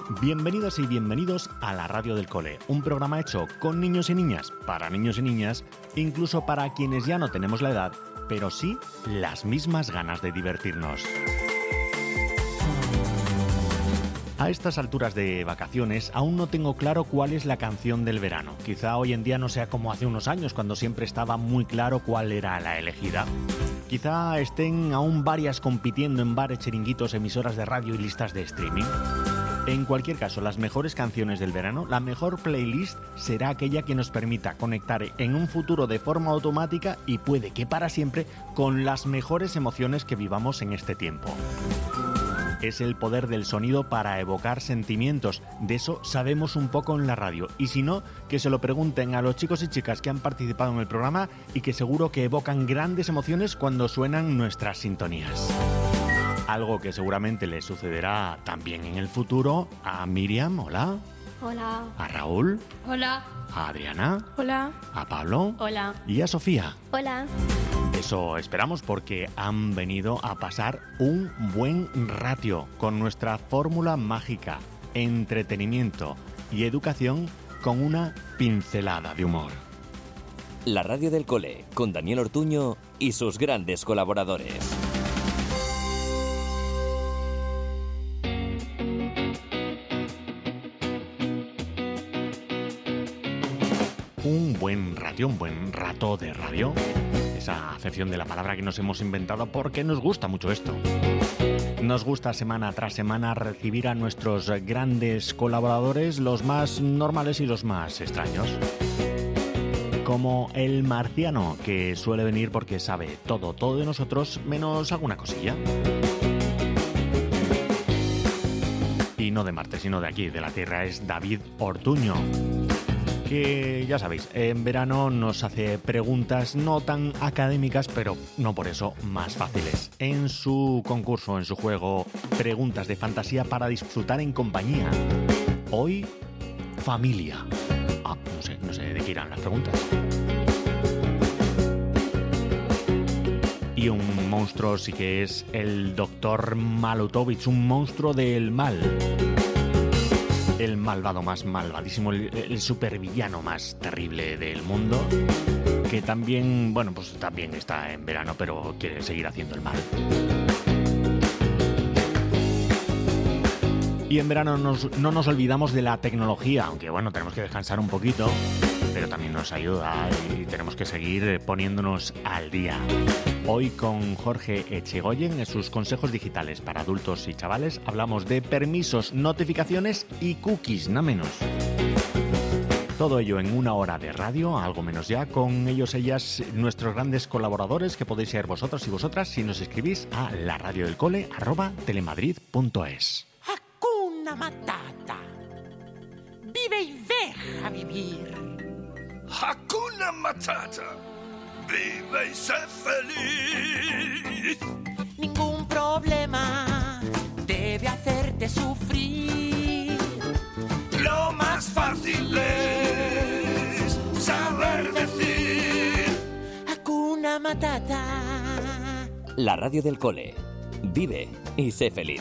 Bienvenidas y bienvenidos a la Radio del Cole, un programa hecho con niños y niñas, para niños y niñas, incluso para quienes ya no tenemos la edad, pero sí las mismas ganas de divertirnos. A estas alturas de vacaciones aún no tengo claro cuál es la canción del verano. Quizá hoy en día no sea como hace unos años, cuando siempre estaba muy claro cuál era la elegida. Quizá estén aún varias compitiendo en bares, chiringuitos, emisoras de radio y listas de streaming. En cualquier caso, las mejores canciones del verano, la mejor playlist será aquella que nos permita conectar en un futuro de forma automática y puede que para siempre con las mejores emociones que vivamos en este tiempo. Es el poder del sonido para evocar sentimientos. De eso sabemos un poco en la radio. Y si no, que se lo pregunten a los chicos y chicas que han participado en el programa y que seguro que evocan grandes emociones cuando suenan nuestras sintonías. Algo que seguramente le sucederá también en el futuro a Miriam, hola. Hola. A Raúl. Hola. A Adriana. Hola. A Pablo. Hola. Y a Sofía. Hola. Eso esperamos porque han venido a pasar un buen rato con nuestra fórmula mágica, entretenimiento y educación con una pincelada de humor. La Radio del Cole, con Daniel Ortuño y sus grandes colaboradores. Un buen rato de radio. Esa acepción de la palabra que nos hemos inventado porque nos gusta mucho esto. Nos gusta semana tras semana recibir a nuestros grandes colaboradores, los más normales y los más extraños. Como el marciano, que suele venir porque sabe todo de nosotros, menos alguna cosilla. Y no de Marte, sino de aquí, de la Tierra, es David Ortuño. Que ya sabéis, en verano nos hace preguntas no tan académicas, pero no por eso más fáciles. En su concurso, en su juego, preguntas de fantasía para disfrutar en compañía. Hoy, familia. No sé de qué irán las preguntas. Y un monstruo sí que es el Dr. Malutovich, un monstruo del mal. El malvado más malvadísimo, el supervillano más terrible del mundo, que también, también está en verano, pero quiere seguir haciendo el mal. Y en verano no nos olvidamos de la tecnología, aunque tenemos que descansar un poquito, pero también nos ayuda y tenemos que seguir poniéndonos al día. Hoy con Jorge Echegoyen, en sus consejos digitales para adultos y chavales, hablamos de permisos, notificaciones y cookies, nada menos. Todo ello en una hora de radio, algo menos ya, con ellos, ellas, nuestros grandes colaboradores, que podéis ser vosotros y vosotras si nos escribís a laradiodelcole@telemadrid.es. Hakuna Matata. Vive y deja vivir. Hakuna Matata. Vive y sé feliz. Ningún problema debe hacerte sufrir. Lo más fácil es saber decir Hakuna Matata. La Radio del Cole. Vive y sé feliz.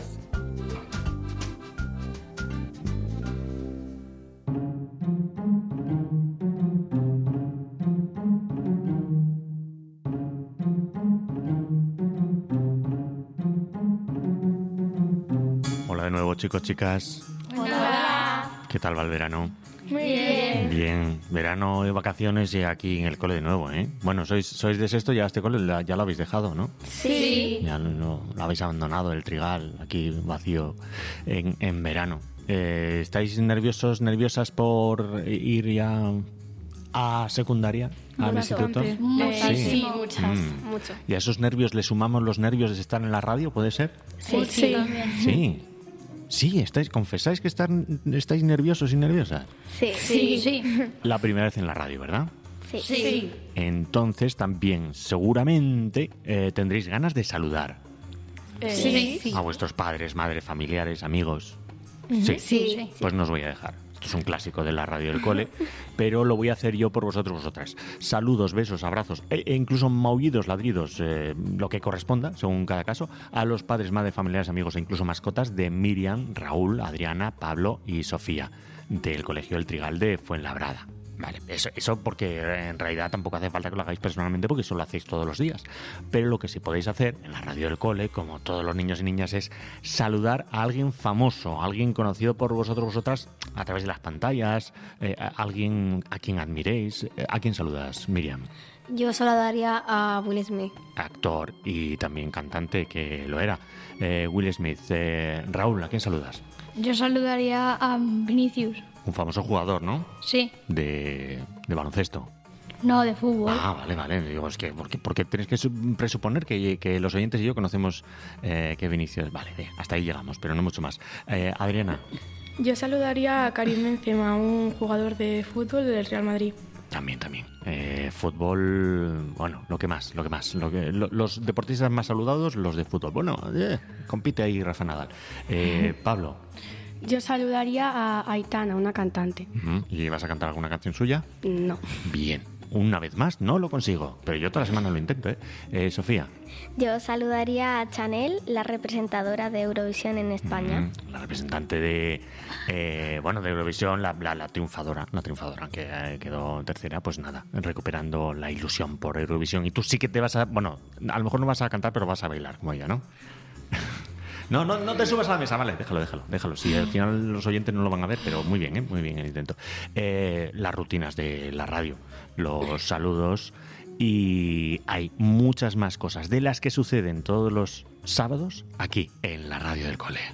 Hola de nuevo, chicos, chicas. Hola. ¿Qué tal va el verano? Muy bien. Bien, verano y vacaciones y aquí en el cole de nuevo, ¿eh? Bueno, sois de sexto, ya este cole ya lo habéis dejado, ¿no? Sí. Ya lo habéis abandonado, el trigal, aquí vacío en verano. ¿Estáis nerviosas por ir ya a secundaria, al instituto? Sí, muchas. Mucho. ¿Y a esos nervios le sumamos los nervios de estar en la radio, puede ser? Sí. Sí. Sí, confesáis que estáis nerviosos y nerviosas. Sí. La primera vez en la radio, ¿verdad? Sí. Entonces también seguramente tendréis ganas de saludar Sí. a vuestros padres, madres, familiares, amigos. Sí. Pues no os voy a dejar. Esto es un clásico de la radio del cole, pero lo voy a hacer yo por vosotras. Saludos, besos, abrazos e incluso maullidos, ladridos, lo que corresponda, según cada caso, a los padres, madres, familiares, amigos e incluso mascotas de Miriam, Raúl, Adriana, Pablo y Sofía, del Colegio El Trigal de Fuenlabrada. Vale, eso porque en realidad tampoco hace falta que lo hagáis personalmente porque eso lo hacéis todos los días. Pero lo que sí podéis hacer en la radio del cole, como todos los niños y niñas, es saludar a alguien famoso, a alguien conocido por vosotras, a través de las pantallas, a alguien a quien admiréis. ¿A quién saludas, Miriam? Yo saludaría a Will Smith. Actor y también cantante, que lo era. Will Smith. Raúl, ¿a quién saludas? Yo saludaría a Vinicius. Un famoso jugador, ¿no? Sí. De baloncesto. No, de fútbol. Ah, vale. Digo, es que porque tenéis que presuponer que los oyentes y yo conocemos que Vinicius. Vale, hasta ahí llegamos, pero no mucho más. Adriana. Yo saludaría a Karim Benzema, un jugador de fútbol del Real Madrid. También. Fútbol, bueno, lo que más. Los deportistas más saludados, los de fútbol. Bueno, compite ahí Rafa Nadal. Pablo. Yo saludaría a Aitana, una cantante. ¿Y vas a cantar alguna canción suya? No. Bien. Una vez más, no lo consigo, pero yo toda la semana lo intento, Sofía. Yo saludaría a Chanel, la representadora de Eurovisión en España. La representante de Eurovisión, la triunfadora, que quedó tercera, pues nada, recuperando la ilusión por Eurovisión. Y tú sí que te vas a... Bueno, a lo mejor no vas a cantar, pero vas a bailar, como ella, ¿no? No te subas a la mesa, vale, déjalo. Sí, al final los oyentes no lo van a ver, pero muy bien el intento. Las rutinas de la radio, los saludos y hay muchas más cosas de las que suceden todos los sábados aquí en la radio del cole.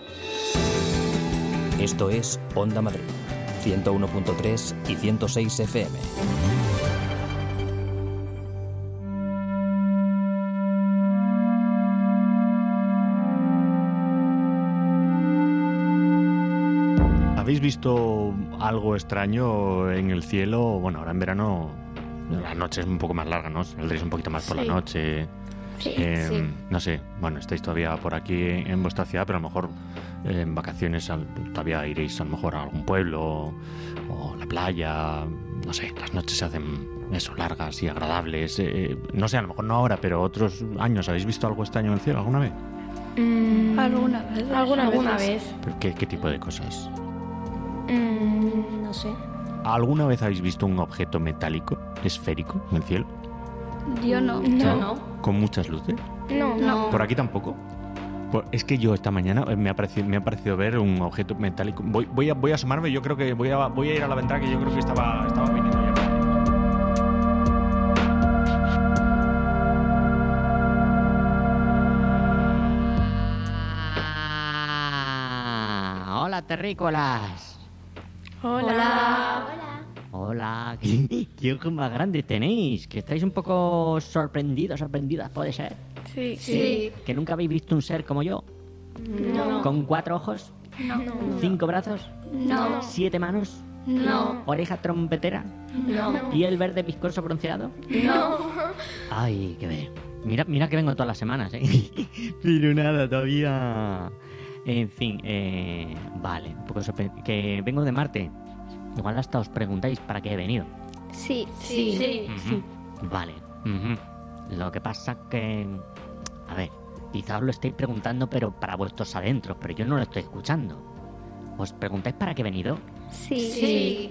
Esto es Onda Madrid, 101.3 y 106 FM. ¿Habéis visto algo extraño en el cielo? Bueno, ahora en verano la noche es un poco más larga, ¿no? Saldréis un poquito más por la noche. Sí. No sé, bueno, estáis todavía por aquí en vuestra ciudad, pero a lo mejor en vacaciones todavía iréis a lo mejor a algún pueblo o la playa. No sé, las noches se hacen largas y agradables. No sé, a lo mejor no ahora, pero otros años. ¿Habéis visto algo extraño en el cielo alguna vez? Alguna vez. ¿Pero qué tipo de cosas? No sé. ¿Alguna vez habéis visto un objeto metálico, esférico, en el cielo? Yo no. No. ¿Con muchas luces? No. ¿Por aquí tampoco? Pues es que yo esta mañana me ha parecido ver un objeto metálico. Voy a asomarme, yo creo que voy a ir a la ventana, que yo creo que estaba viniendo ya. Hola, terrícolas. Hola. ¿Qué ojos más grandes tenéis? Que estáis un poco sorprendidas, ¿puede ser? Sí. ¿Que nunca habéis visto un ser como yo? No. ¿Con 4 ojos? No. 5 brazos? No. 7 manos? No. ¿Oreja trompetera? No. ¿Piel verde viscoso bronceado? No. Ay, qué ver. Mira que vengo todas las semanas, Pero nada, todavía... En fin, vale, un poco que vengo de Marte. Igual hasta os preguntáis para qué he venido. Sí. Vale. Lo que pasa que... A ver, quizá os lo estáis preguntando, pero para vuestros adentros, pero yo no lo estoy escuchando. ¿Os preguntáis para qué he venido? Sí.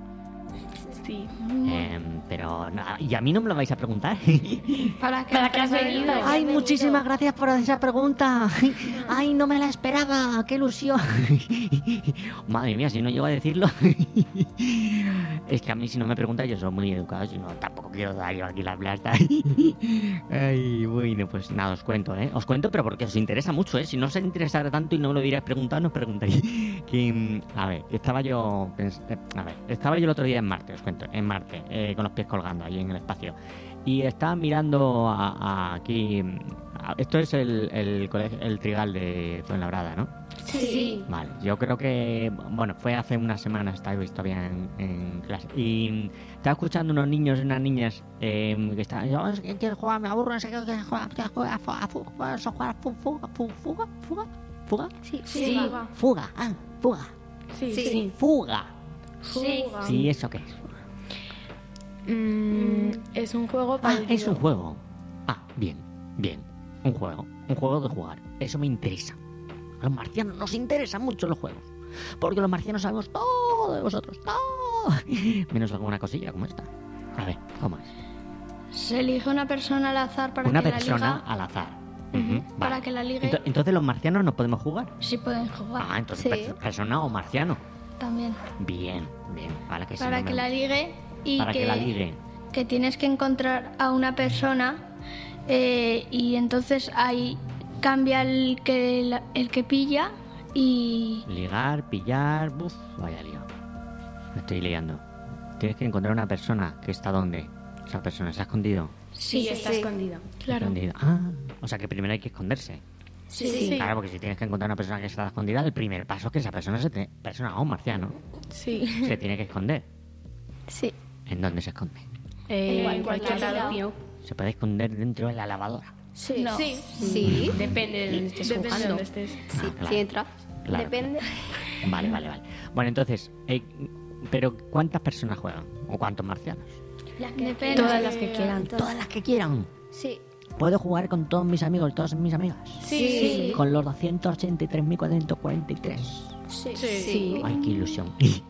Pero nada, ¿y a mí no me lo vais a preguntar? ¿Para qué has venido? Ay, muchísimas gracias por esa pregunta. Ay, no me la esperaba, qué ilusión. Madre mía, si no llego a decirlo. Es que a mí si no me preguntáis, yo soy muy educado, si no tampoco quiero dar yo aquí las blastas. Ay, bueno, pues nada, os cuento, Os cuento, pero porque os interesa mucho, Si no os interesara tanto y no me lo diréis preguntando, no os preguntaréis. Estaba yo el otro día en Marte, os cuento, en Marte, con los pies colgando ahí en el espacio. Y estaba mirando aquí... Esto es el colegio, el Trigal de Fuenlabrada, ¿no? Sí. Vale, yo creo que... Bueno, fue hace unas semanas, estaba todavía en clase. Y estaba escuchando unos niños y unas niñas que estaban... Yo quiero jugar, me aburro, no sé qué, jugar a fuga. Sí. Fuga. Sí. Fuga. Sí. ¿Sí, eso qué es? Es un juego Ah, parecido. es un juego. Ah, bien. Un juego de jugar. Eso me interesa. A los marcianos nos interesan mucho los juegos. Porque los marcianos sabemos todo de vosotros. Todo. Menos alguna cosilla como esta. A ver, ¿cómo es? Se elige una persona al azar para Una que persona la liga. al azar. Para que la ligue. Entonces los marcianos no podemos jugar. Sí pueden jugar. Ah, entonces persona o marciano. También. Bien. Vale, que sí, Para no que me- la ligue y Para que la ligue. que tienes que encontrar a una persona y entonces ahí cambia el que pilla y Ligar, pillar... Uf, vaya lío. Me estoy liando. Tienes que encontrar una persona que está ¿dónde? Esa persona se ha escondido. Sí, está escondido. Claro. Escondida. Ah, o sea que primero hay que esconderse. Sí. Claro, porque si tienes que encontrar una persona que está escondida, el primer paso es que esa persona persona o marciano Sí. se tiene que esconder. Sí. ¿En dónde se esconde? En cualquier lado. lado. Se puede esconder dentro de la lavadora. Sí. No. Sí. Depende de donde estés Depende de jugando. donde estés. Sí, claro. si entras. Claro. Depende. Vale. Bueno, entonces, pero ¿cuántas personas juegan? ¿O cuántos marcianos? depende. Todas las que quieran. Todas las que quieran. Sí. ¿Puedo jugar con todos mis amigos, todas mis amigas? Sí. Con los 283.443. Sí. Sí. Ay, qué ilusión.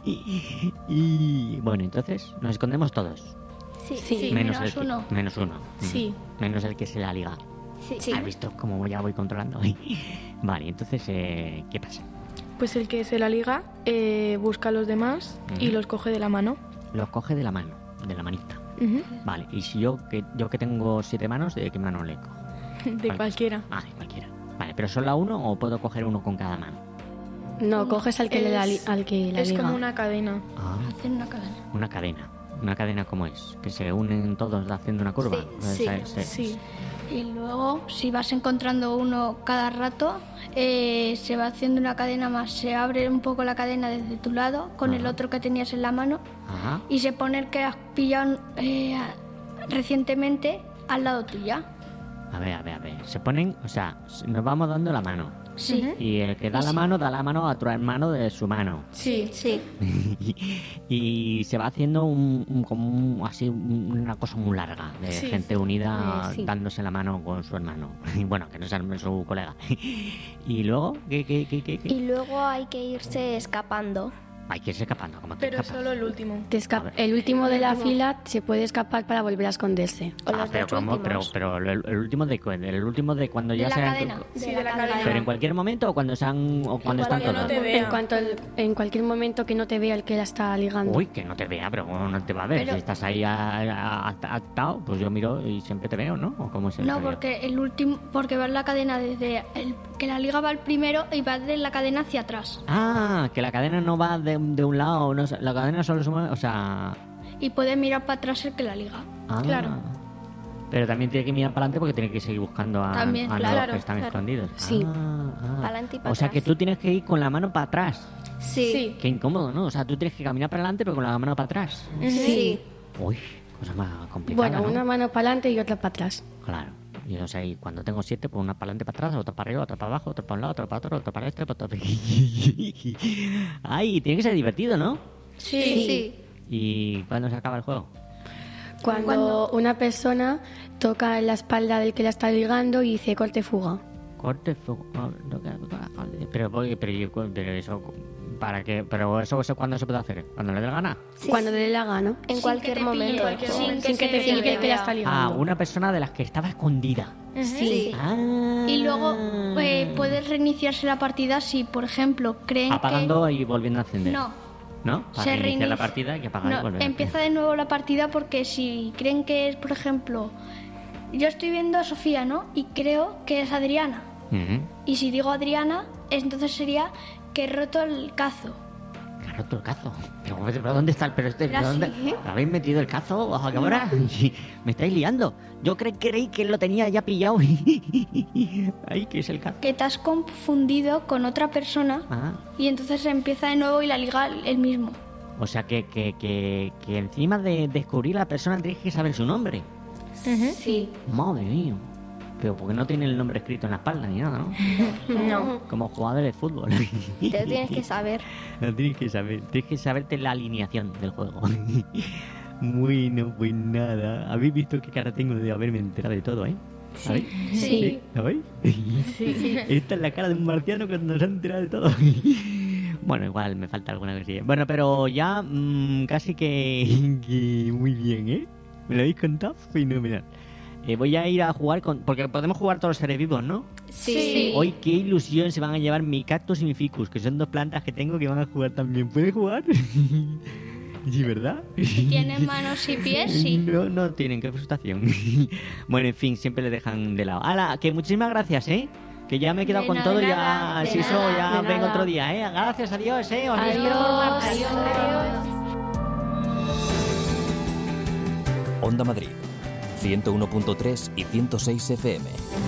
Y bueno, entonces nos escondemos todos. Sí. Sí. Menos el que- uno. Menos uno. Sí. Menos el que se la liga. Sí. ¿Has visto cómo ya voy controlando? Vale, entonces, ¿qué pasa? Pues el que se la liga busca a los demás y los coge de la mano. Los coge de la mano, de la manita. Ujú. Vale, y si yo que tengo 7 manos, ¿de qué mano le cojo? De Vale. cualquiera. Ah, de cualquiera. Vale, ¿pero solo a uno o puedo coger uno con cada mano? No, coges al que le la, al que la Es liga. como una cadena. Ah, Hacen una cadena. una cadena. ¿Una cadena cómo es? ¿Que se unen todos haciendo una curva? Sí, Sí. Y luego, si vas encontrando uno cada rato, se va haciendo una cadena más. Se abre un poco la cadena desde tu lado con el otro que tenías en la mano Ajá. y se pone el que has pillado recientemente al lado tuya. A ver. Se ponen, o sea, nos vamos dando la mano. Sí. Y el que da la mano a otro hermano de su mano. Sí. Sí. Y se va haciendo así una cosa muy larga de Sí. gente unida Sí. dándose la mano con su hermano. Bueno, que no sea su colega. Y luego, ¿qué? Y luego hay que irse escapando. Hay que irse escapando, como que Pero escapa. solo el último. A ver. El último de la fila se puede escapar para volver a esconderse. O los pero dos ¿cómo? últimos. Pero el último de cuando De ya la sean cadena. Sí, de la cadena. pero en cualquier momento o cuando están o cuando están cualquier todos. no te vea. En cualquier momento que no te vea el que la está ligando. Uy, que no te vea, pero ¿cómo no te va a ver? Pero- Si estás ahí atado, pues yo miro y siempre te veo, ¿no? ¿O cómo es el No, rollo? porque el último, porque va la cadena desde que la liga va al primero y va de la cadena hacia atrás. Ah, que la cadena no va de un lado, no, la cadena solo se mueve, o sea... Y puede mirar para atrás el que la liga. Ah, Claro. Pero también tiene que mirar para adelante porque tiene que seguir buscando a También, los claro, que están claro. escondidos. Sí. Pa'lante y pa' O sea que atrás. tú tienes que ir con la mano para atrás. Sí. Qué incómodo, ¿no? O sea, tú tienes que caminar para adelante pero con la mano para atrás. Sí. Uy, cosa más complicada, Bueno, ¿no? una mano para adelante y otra para atrás. Claro. Y o sea, y cuando tengo 7, pues una para adelante, para atrás, otra para arriba, otra para abajo, otra para un lado, otra para otro, otra para este, otra para... Ay, tiene que ser divertido, ¿no? Sí. ¿Y cuándo se acaba el juego? Cuando una persona toca en la espalda del que la está ligando y dice corte fuga. Corte, pero eso, ¿para qué? Pero eso ¿cuándo se puede hacer? ¿Cuando le dé la gana? Sí. Cuando le dé la gana. En cualquier momento. Sin que te pille el que la está Ah, ligando. una persona de las que estaba escondida. Sí. Ah. Y luego puedes reiniciarse la partida si, por ejemplo, creen Apagando y volviendo a encender. que... No, ¿No? Para se reiniciar la reinicia. partida hay que apagar y No, volver a empieza encender. de nuevo la partida porque si creen que es, por ejemplo, yo estoy viendo a Sofía, ¿no? Y creo que es Adriana. Ujú. Y si digo Adriana, entonces sería que he roto el cazo. Que ha roto el cazo. ¿Pero dónde está el...? Era ¿dónde? así, ¿eh? ¿Habéis metido el cazo a qué hora? Me estáis liando. Yo creí que lo tenía ya pillado. Ay, ¿qué es el cazo? Que te has confundido con otra persona Ah, y entonces empieza de nuevo y la liga el mismo. o sea que encima de descubrir la persona tienes que saber su nombre. Sí. Madre mía. Pero porque no tiene el nombre escrito en la espalda ni nada, ¿no? No. Como jugadores de fútbol. Te lo tienes que saber. Lo tienes que saber. Tienes que saberte la alineación del juego. Bueno, pues nada. Habéis visto qué cara tengo de haberme enterado de todo, ¿eh? ¿Sabéis? Sí. ¿La veis? Sí. Esta es la cara de un marciano cuando se ha enterado de todo. Bueno, igual me falta alguna cosilla. Bueno, pero ya casi que muy bien, ¿eh? ¿Me lo habéis contado? Fenomenal. Voy a ir a jugar porque podemos jugar todos los seres vivos, ¿no? Sí. Hoy qué ilusión se van a llevar mi cactus y mi ficus, que son 2 plantas que tengo que van a jugar también. ¿Pueden jugar? Sí, ¿verdad? ¿Tienen manos y pies? Sí. No tienen, qué frustración. Bueno, en fin, siempre le dejan de lado. ¡Hala! Que muchísimas gracias, ¿eh? Que ya me he quedado De con nada, todo de ya. nada, Si de eso, nada, ya de vengo nada. otro día, ¿eh? Gracias, adiós, ¿eh? Os Adiós. espero por Marta. Adiós. Onda Madrid, 101.3 y 106 FM.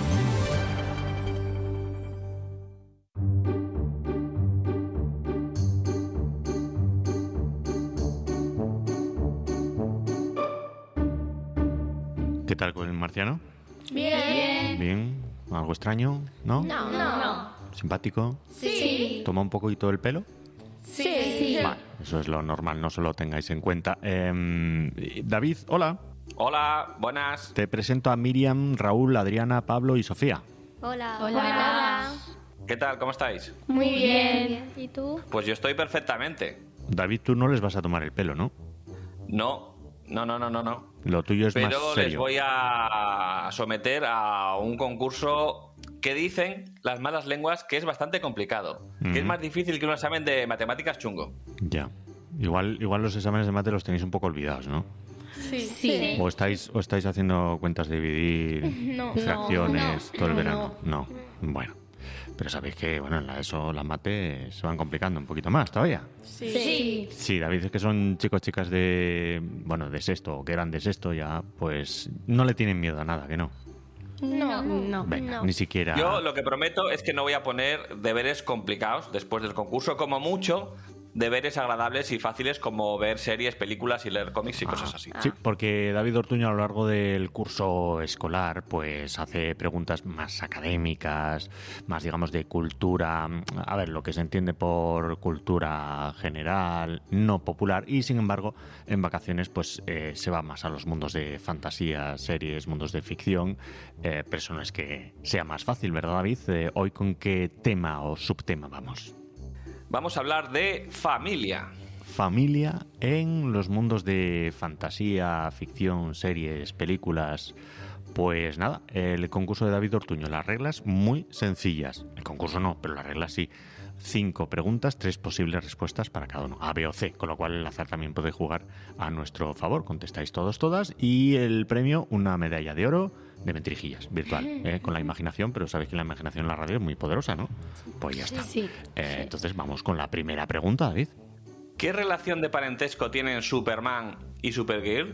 ¿Qué tal con el marciano? Bien. Bien. ¿Algo extraño? ¿No? No. ¿Simpático? Sí. ¿Toma un poquito el pelo? Sí. Vale, eso es lo normal, no se lo tengáis en cuenta. David, hola. Hola, buenas. Te presento a Miriam, Raúl, Adriana, Pablo y Sofía. Hola. Hola. ¿Qué tal? ¿Cómo estáis? Muy bien. ¿Y tú? Pues yo estoy perfectamente. David, tú no les vas a tomar el pelo, ¿no? No. Lo tuyo es más Pero les serio. voy a someter a un concurso que dicen las malas lenguas que es bastante complicado. Que es más difícil que un examen de matemáticas chungo. Ya. Igual los exámenes de mate los tenéis un poco olvidados, ¿no? Sí. ¿O estáis haciendo cuentas de dividir, No. fracciones, todo el No. verano? No. Bueno. Pero sabéis que, bueno, en la ESO las mates se van complicando un poquito más todavía. Sí. Sí, David, es que son chicas de sexto, o que eran de sexto ya, pues no le tienen miedo a nada, que no. No. Venga, ni siquiera... Yo lo que prometo es que no voy a poner deberes complicados después del concurso, como mucho deberes agradables y fáciles como ver series, películas y leer cómics y cosas así. Sí, porque David Ortuño a lo largo del curso escolar pues hace preguntas más académicas, más digamos de cultura, a ver, lo que se entiende por cultura general, no popular, y sin embargo en vacaciones pues se va más a los mundos de fantasía, series, mundos de ficción, pero eso no es que sea más fácil, ¿verdad, David? Hoy ¿con qué tema o subtema vamos? Vamos a hablar de familia. Familia en los mundos de fantasía, ficción, series, películas. Pues nada, el concurso de David Ortuño, las reglas muy sencillas. El concurso no, pero las reglas sí. 5 preguntas, 3 posibles respuestas para cada uno, A, B o C, con lo cual el azar también puede jugar a nuestro favor. Contestáis todos, todas, y el premio, una medalla de oro de Mentirijillas, virtual, con la imaginación, pero sabéis que la imaginación en la radio es muy poderosa, ¿no? Pues ya está. Sí. Entonces vamos con la primera pregunta, David. ¿Qué relación de parentesco tienen Superman y Supergirl?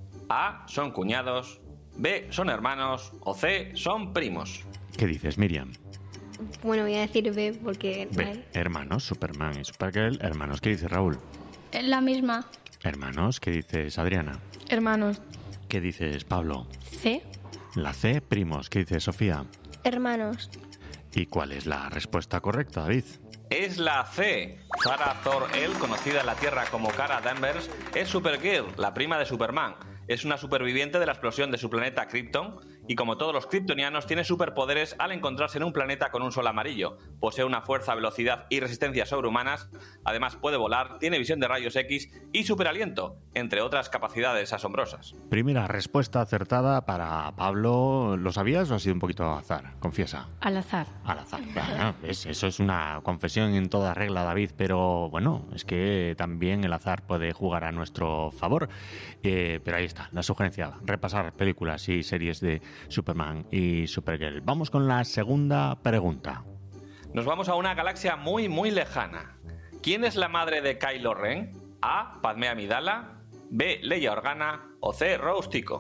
A, son cuñados, B, son hermanos o C, son primos. ¿Qué dices, Miriam? Bueno, voy a decir B porque... B, hermanos, Superman y Supergirl, hermanos. ¿Qué dice Raúl? Es la misma. Hermanos. ¿Qué dices, Adriana? Hermanos. ¿Qué dices, Pablo? C. La C, primos. ¿Qué dice Sofía? Hermanos. ¿Y cuál es la respuesta correcta, David? Es la C. Sarah Zor-El, conocida en la Tierra como Kara Danvers, es Supergirl, la prima de Superman. Es una superviviente de la explosión de su planeta Krypton y, como todos los kryptonianos, tiene superpoderes al encontrarse en un planeta con un sol amarillo. Posee una fuerza, velocidad y resistencia sobrehumanas. Además puede volar, tiene visión de rayos X y superaliento, entre otras capacidades asombrosas. Primera respuesta acertada para Pablo. ¿Lo sabías o ha sido un poquito al azar? Confiesa. Al azar. Al azar. Bueno, ¿ves? Eso es una confesión en toda regla, David, pero bueno, es que también el azar puede jugar a nuestro favor. Pero ahí está, la sugerencia, repasar películas y series de Superman y Supergirl. Vamos con la segunda pregunta. Nos vamos a una galaxia muy, muy lejana. ¿Quién es la madre de Kylo Ren? A, Padmé Amidala, B, Leia Organa o C, Rose Tico.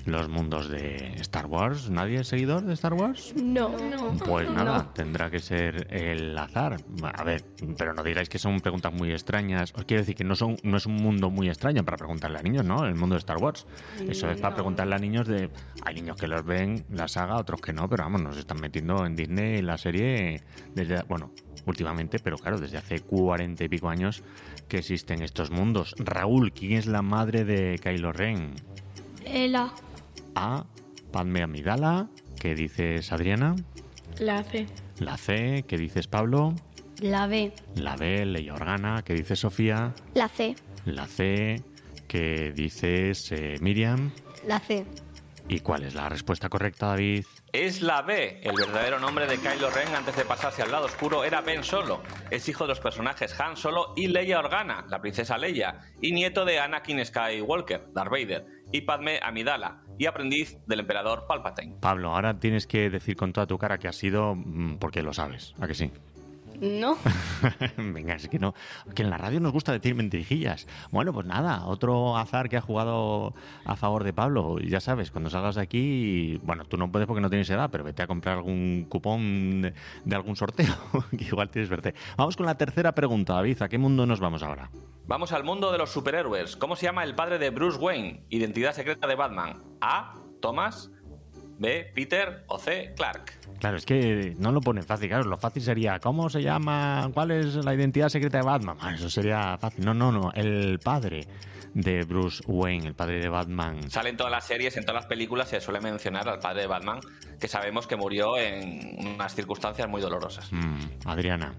los mundos de Star Wars. ¿Nadie es seguidor de Star Wars? No. Pues nada, tendrá que ser el azar. A ver, pero no digáis que son preguntas muy extrañas. Os quiero decir que no es un mundo muy extraño para preguntarle a niños, ¿no? El mundo de Star Wars. Eso es para preguntarle a niños de... Hay niños que los ven la saga, otros que no, pero vamos, nos están metiendo en Disney la serie desde... Bueno, últimamente, pero claro, desde hace 40 y pico años que existen estos mundos. Raúl, ¿quién es la madre de Kylo Ren? La A. Padme Amidala. ¿Qué dices, Adriana? La C. La C. ¿Qué dices, Pablo? La B. La B. Leia Organa. ¿Qué dices, Sofía? La C. La C. ¿Qué dices, Miriam? La C. ¿Y cuál es la respuesta correcta, David? Es la B. El verdadero nombre de Kylo Ren antes de pasarse al lado oscuro era Ben Solo. Es hijo de los personajes Han Solo y Leia Organa, la princesa Leia, y nieto de Anakin Skywalker, Darth Vader, y Padme Amidala, y aprendiz del emperador Palpatine. Pablo, ahora tienes que decir con toda tu cara que ha sido porque lo sabes, ¿a que sí? No. Venga, es que no. Que en la radio nos gusta decir mentirijillas. Bueno, pues nada, otro azar que ha jugado a favor de Pablo. Y ya sabes, cuando salgas de aquí, bueno, tú no puedes porque no tienes edad, pero vete a comprar algún cupón de algún sorteo, que igual tienes verte. Vamos con la tercera pregunta, David. ¿A qué mundo nos vamos ahora? Vamos al mundo de los superhéroes. ¿Cómo se llama el padre de Bruce Wayne? Identidad secreta de Batman. A. Thomas. B. Peter. O C. Clark. Claro, es que no lo ponen fácil. Claro, lo fácil sería, ¿cómo se llama? ¿Cuál es la identidad secreta de Batman? Bueno, eso sería fácil. No. El padre de Bruce Wayne, el padre de Batman. Sale en todas las series, en todas las películas, se suele mencionar al padre de Batman, que sabemos que murió en unas circunstancias muy dolorosas. Adriana.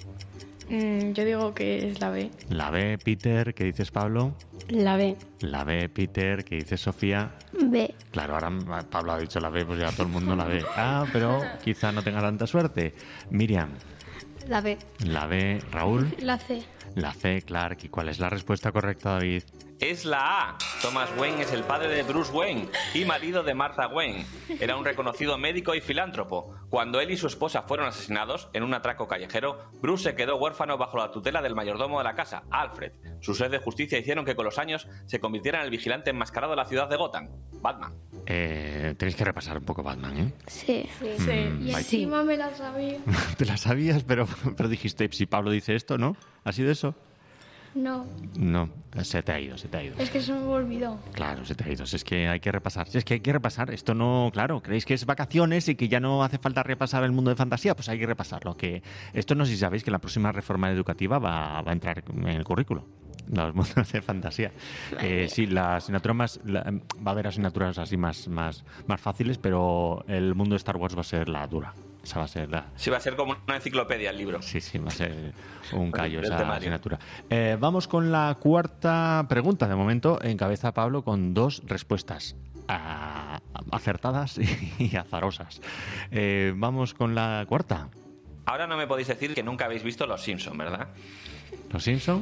Yo digo que es la B. La B, Peter. ¿Qué dices, Pablo? La B. La B, Peter. ¿Qué dices, Sofía? B. Claro, ahora Pablo ha dicho la B, pues ya todo el mundo la ve. Pero quizá no tenga tanta suerte. Miriam. La B. La B, Raúl. La C. La C, Clark. ¿Y cuál es la respuesta correcta, David? Es la A. Thomas Wayne es el padre de Bruce Wayne y marido de Martha Wayne. Era un reconocido médico y filántropo. Cuando él y su esposa fueron asesinados en un atraco callejero, Bruce se quedó huérfano bajo la tutela del mayordomo de la casa, Alfred. Su sed de justicia hicieron que con los años se convirtiera en el vigilante enmascarado de la ciudad de Gotham, Batman. Tenéis que repasar un poco Batman, ¿eh? Sí. Y encima me la sabía. Te la sabías, pero dijiste, si Pablo dice esto, ¿no? ¿Ha sido eso? No, Se te ha ido. es que se me olvidó. Claro, se te ha ido. Si es que hay que repasar. Esto no, claro, creéis que es vacaciones y que ya no hace falta repasar el mundo de fantasía, pues hay que repasarlo. Que esto no sé si sabéis que la próxima reforma educativa va a entrar en el currículo. Los mundos de fantasía. Sí, la asignatura va a haber asignaturas así más fáciles, pero el mundo de Star Wars va a ser la dura. Esa va a ser la... Sí, va a ser como una enciclopedia el libro. Sí, va a ser un callo esa asignatura. Vamos con la cuarta pregunta. De momento encabeza Pablo con 2 respuestas acertadas y azarosas. Vamos con la cuarta. Ahora no me podéis decir que nunca habéis visto Los Simpson, ¿verdad? ¿Los Simpson?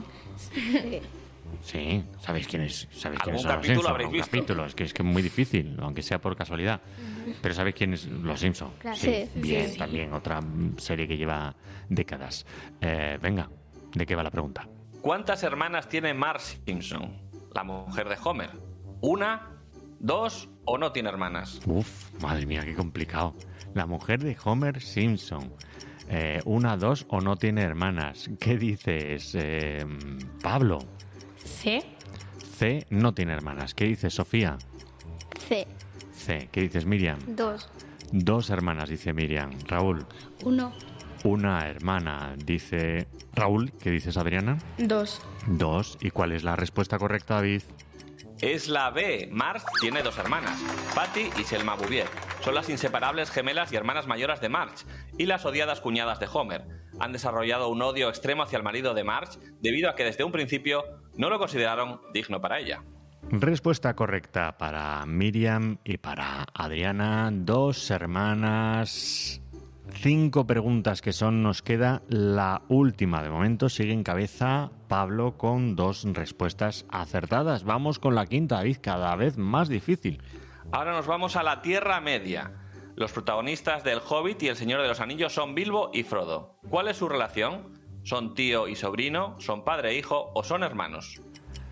Sí, ¿sabéis quiénes son los Simpson? Habréis visto. Capítulo, es que es muy difícil, aunque sea por casualidad. Pero ¿sabéis quién es Los Simpson? Claro. Sí, Sí. bien, Sí. también otra serie que lleva décadas. Venga, ¿de qué va la pregunta? ¿Cuántas hermanas tiene Marge Simpson, la mujer de Homer? ¿1, 2 o no tiene hermanas? Uf, madre mía, qué complicado. La mujer de Homer Simpson. 1, 2 o no tiene hermanas. ¿Qué dices, Pablo? C. C, no tiene hermanas. ¿Qué dices, Sofía? C. C. ¿Qué dices, Miriam? 2. 2 hermanas, dice Miriam. Raúl. 1. Una hermana, dice Raúl. ¿Qué dices, Adriana? 2. 2. ¿Y cuál es la respuesta correcta, David? Es la B. Marge tiene 2 hermanas, Patty y Selma Bouvier. Son las inseparables gemelas y hermanas mayoras de Marge y las odiadas cuñadas de Homer. Han desarrollado un odio extremo hacia el marido de Marge debido a que desde un principio no lo consideraron digno para ella. Respuesta correcta para Miriam y para Adriana. 2 hermanas. 5 preguntas que son. Nos queda la última. De momento sigue en cabeza Pablo con 2 respuestas acertadas. Vamos con la quinta, David, cada vez más difícil. Ahora nos vamos a la Tierra Media. Los protagonistas del Hobbit y El Señor de los Anillos son Bilbo y Frodo. ¿Cuál es su relación? ¿Son tío y sobrino? ¿Son padre e hijo? ¿O son hermanos?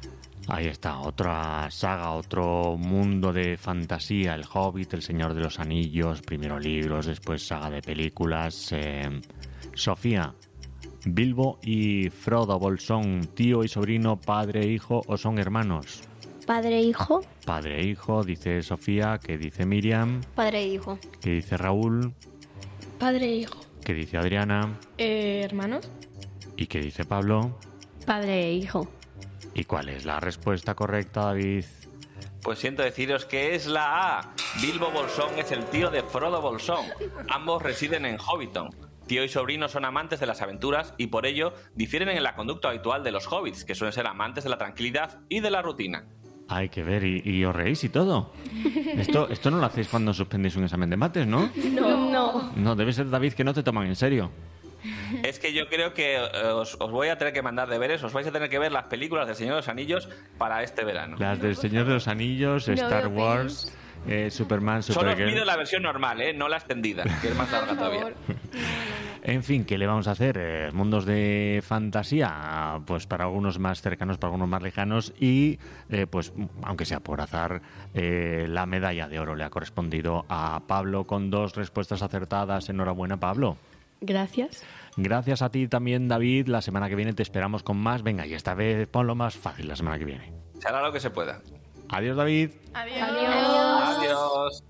Ahí está, otra saga, otro mundo de fantasía, El Hobbit, El Señor de los Anillos, primero libros, después saga de películas. Sofía, ¿Bilbo y Frodo son tío y sobrino, padre e hijo o son hermanos? Padre e hijo. Padre e hijo, dice Sofía. ¿Qué dice Miriam? Padre e hijo. ¿Qué dice Raúl? Padre e hijo. ¿Qué dice Adriana? ¿Hermanos? ¿Y qué dice Pablo? Padre e hijo. ¿Y cuál es la respuesta correcta, David? Pues siento deciros que es la A. Bilbo Bolsón es el tío de Frodo Bolsón. Ambos residen en Hobbiton. Tío y sobrino son amantes de las aventuras y por ello difieren en la conducta habitual de los hobbits, que suelen ser amantes de la tranquilidad y de la rutina. Hay que ver, y os reís y todo. Esto no lo hacéis cuando suspendéis un examen de mates, ¿no? No. No, debe ser, David, que no te toman en serio. Es que yo creo que os voy a tener que mandar deberes, os vais a tener que ver las películas del Señor de los Anillos para este verano. Las del Señor de los Anillos, Star Wars, Superman, Solo os Supergirl. pido la versión normal, no la extendida, que es más larga todavía. En fin, ¿qué le vamos a hacer? Mundos de fantasía, pues para algunos más cercanos, para algunos más lejanos y, pues, aunque sea por azar, la medalla de oro le ha correspondido a Pablo con 2 respuestas acertadas. Enhorabuena, Pablo. Gracias. Gracias a ti también, David. La semana que viene te esperamos con más. Venga, y esta vez ponlo más fácil la semana que viene. Se hará lo que se pueda. Adiós, David. Adiós. Adiós.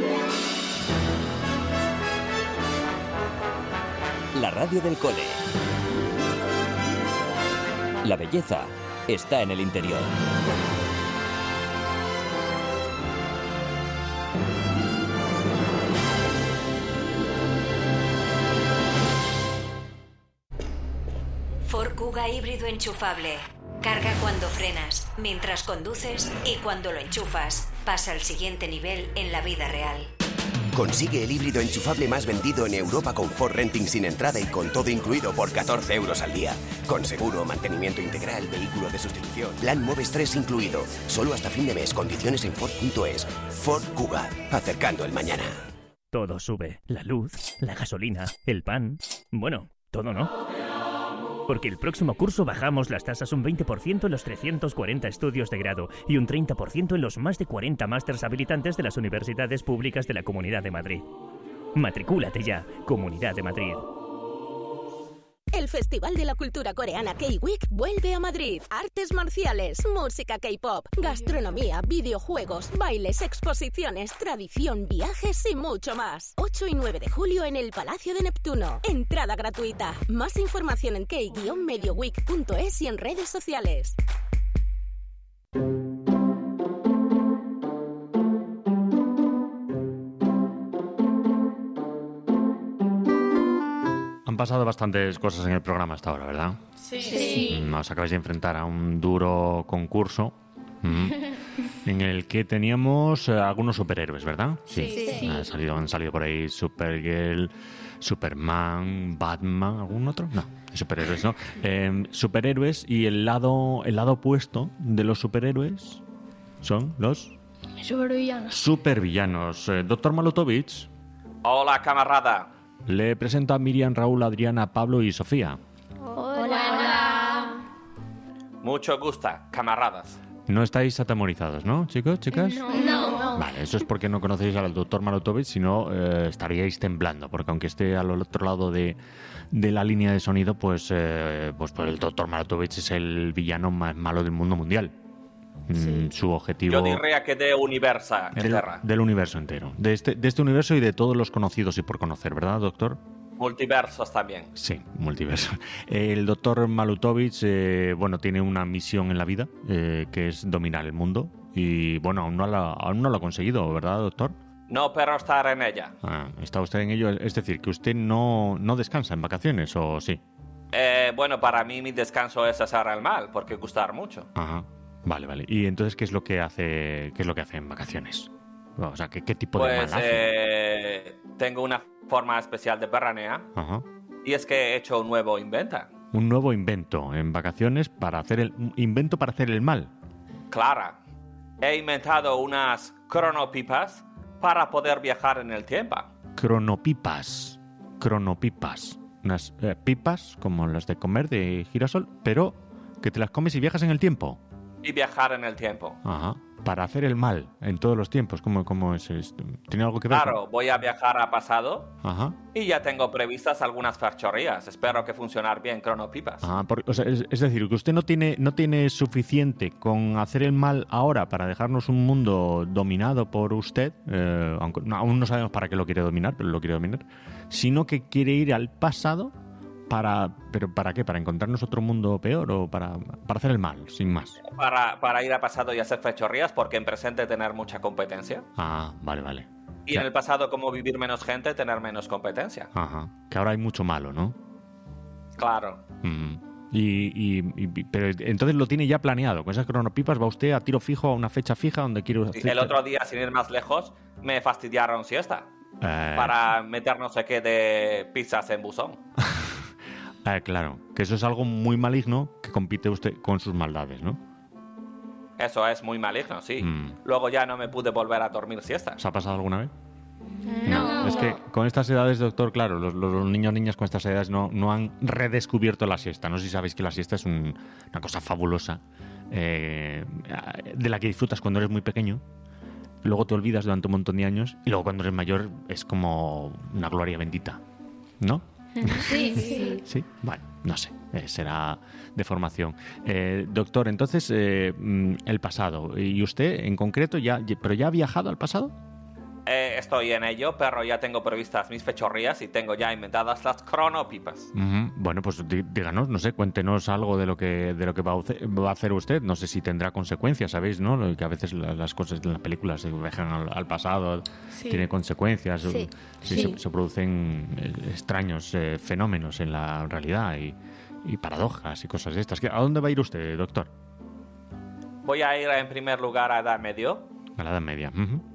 La radio del cole. La belleza está en el interior. Ford Kuga híbrido enchufable. Carga cuando frenas, mientras conduces y cuando lo enchufas. Pasa al siguiente nivel en la vida real. Consigue el híbrido enchufable más vendido en Europa con Ford Renting sin entrada y con todo incluido por 14 euros al día. Con seguro, mantenimiento integral, vehículo de sustitución, plan Moves 3 incluido. Solo hasta fin de mes. Condiciones en Ford.es. Ford Kuga. Acercando el mañana. Todo sube. La luz, la gasolina, el pan. Bueno, todo no. Porque el próximo curso bajamos las tasas un 20% en los 340 estudios de grado y un 30% en los más de 40 másters habilitantes de las universidades públicas de la Comunidad de Madrid. Matricúlate ya, Comunidad de Madrid. El Festival de la Cultura Coreana K-Week vuelve a Madrid. Artes marciales, música K-pop, gastronomía, videojuegos, bailes, exposiciones, tradición, viajes y mucho más. 8 y 9 de julio en el Palacio de Neptuno. Entrada gratuita. Más información en k-medioweek.es y en redes sociales. Han pasado bastantes cosas en el programa hasta ahora, ¿verdad? Sí. Os acabáis de enfrentar a un duro concurso en el que teníamos algunos superhéroes, ¿verdad? Sí. Han salido por ahí Supergirl, Superman, Batman, ¿algún otro? No, superhéroes, ¿no? Superhéroes, y el lado opuesto de los superhéroes son los supervillanos. Doctor Malutovich. Hola, camarada. Le presento a Miriam, Raúl, Adriana, Pablo y Sofía. Hola. Mucho gusto, camaradas. No estáis atemorizados, ¿no, chicos, chicas? No. Vale, eso es porque no conocéis al doctor Malutovich, si no estaríais temblando, porque aunque esté al otro lado de la línea de sonido, pues el doctor Malutovich es el villano más malo del mundo mundial. Su objetivo... Yo diría que de universa del universo entero. De este universo y de todos los conocidos y por conocer, ¿verdad, doctor? Multiversos también. Sí, multiverso. El doctor Malutovich, tiene una misión en la vida, que es dominar el mundo. Y, aún no lo ha conseguido, ¿verdad, doctor? No, pero estar en ella. ¿Está usted en ello? Es decir, que usted no descansa en vacaciones, ¿o sí? Para mí mi descanso es hacer el mal, porque gustar mucho. Ajá. Vale. ¿Y entonces qué es lo que hace en vacaciones? O sea, ¿qué tipo de mal hace? Tengo una forma especial de veranear. Ajá. Y es que he hecho un nuevo invento. Un nuevo invento en vacaciones para hacer el mal. Claro. He inventado unas cronopipas para poder viajar en el tiempo. Cronopipas. Unas pipas como las de comer de girasol, pero que te las comes y viajas en el tiempo. Y viajar en el tiempo. Ajá. Para hacer el mal en todos los tiempos. ¿Cómo es esto? ¿Tiene algo que ver? Claro, voy a viajar a pasado. Ajá. Y ya tengo previstas algunas fechorías. Espero que funcionar bien, cronopipas. O sea, es decir, que usted no tiene suficiente con hacer el mal ahora para dejarnos un mundo dominado por usted, aunque aún no sabemos para qué lo quiere dominar, pero lo quiere dominar, sino que quiere ir al pasado ¿pero para qué? ¿Para encontrarnos otro mundo peor o para hacer el mal, sin más? Para ir a pasado y hacer fechorías, porque en presente tener mucha competencia. Ah, vale. Y en el pasado, como vivir menos gente, tener menos competencia. Ajá. Que ahora hay mucho malo, ¿no? Claro. Pero entonces lo tiene ya planeado. Con esas cronopipas va usted a tiro fijo a una fecha fija donde quiero hacer... El otro día, sin ir más lejos, me fastidiaron siesta. Para meter no sé qué de pizzas en buzón. Claro, que eso es algo muy maligno que compite usted con sus maldades, ¿no? Eso es muy maligno, sí. Luego ya no me pude volver a dormir siesta. ¿Os ha pasado alguna vez? No. Es que con estas edades, doctor, claro, los niños niñas con estas edades no han redescubierto la siesta. No sé si sabéis que la siesta es una cosa fabulosa de la que disfrutas cuando eres muy pequeño. Luego te olvidas durante un montón de años y luego cuando eres mayor es como una gloria bendita, ¿no? Sí. Sí, bueno, no sé, será de formación. Doctor, entonces, el pasado. ¿Y usted en concreto pero ya ha viajado al pasado? Estoy en ello, pero ya tengo previstas mis fechorías y tengo ya inventadas las cronopipas. Bueno, pues díganos, no sé, cuéntenos algo de lo que va a hacer usted. No sé si tendrá consecuencias, ¿sabéis? ¿No? Que a veces las cosas en las películas se viajan al pasado, tiene consecuencias, se producen extraños fenómenos en la realidad y paradojas y cosas de estas. ¿A dónde va a ir usted, doctor? Voy a ir en primer lugar a Edad Medio. A la Edad Media.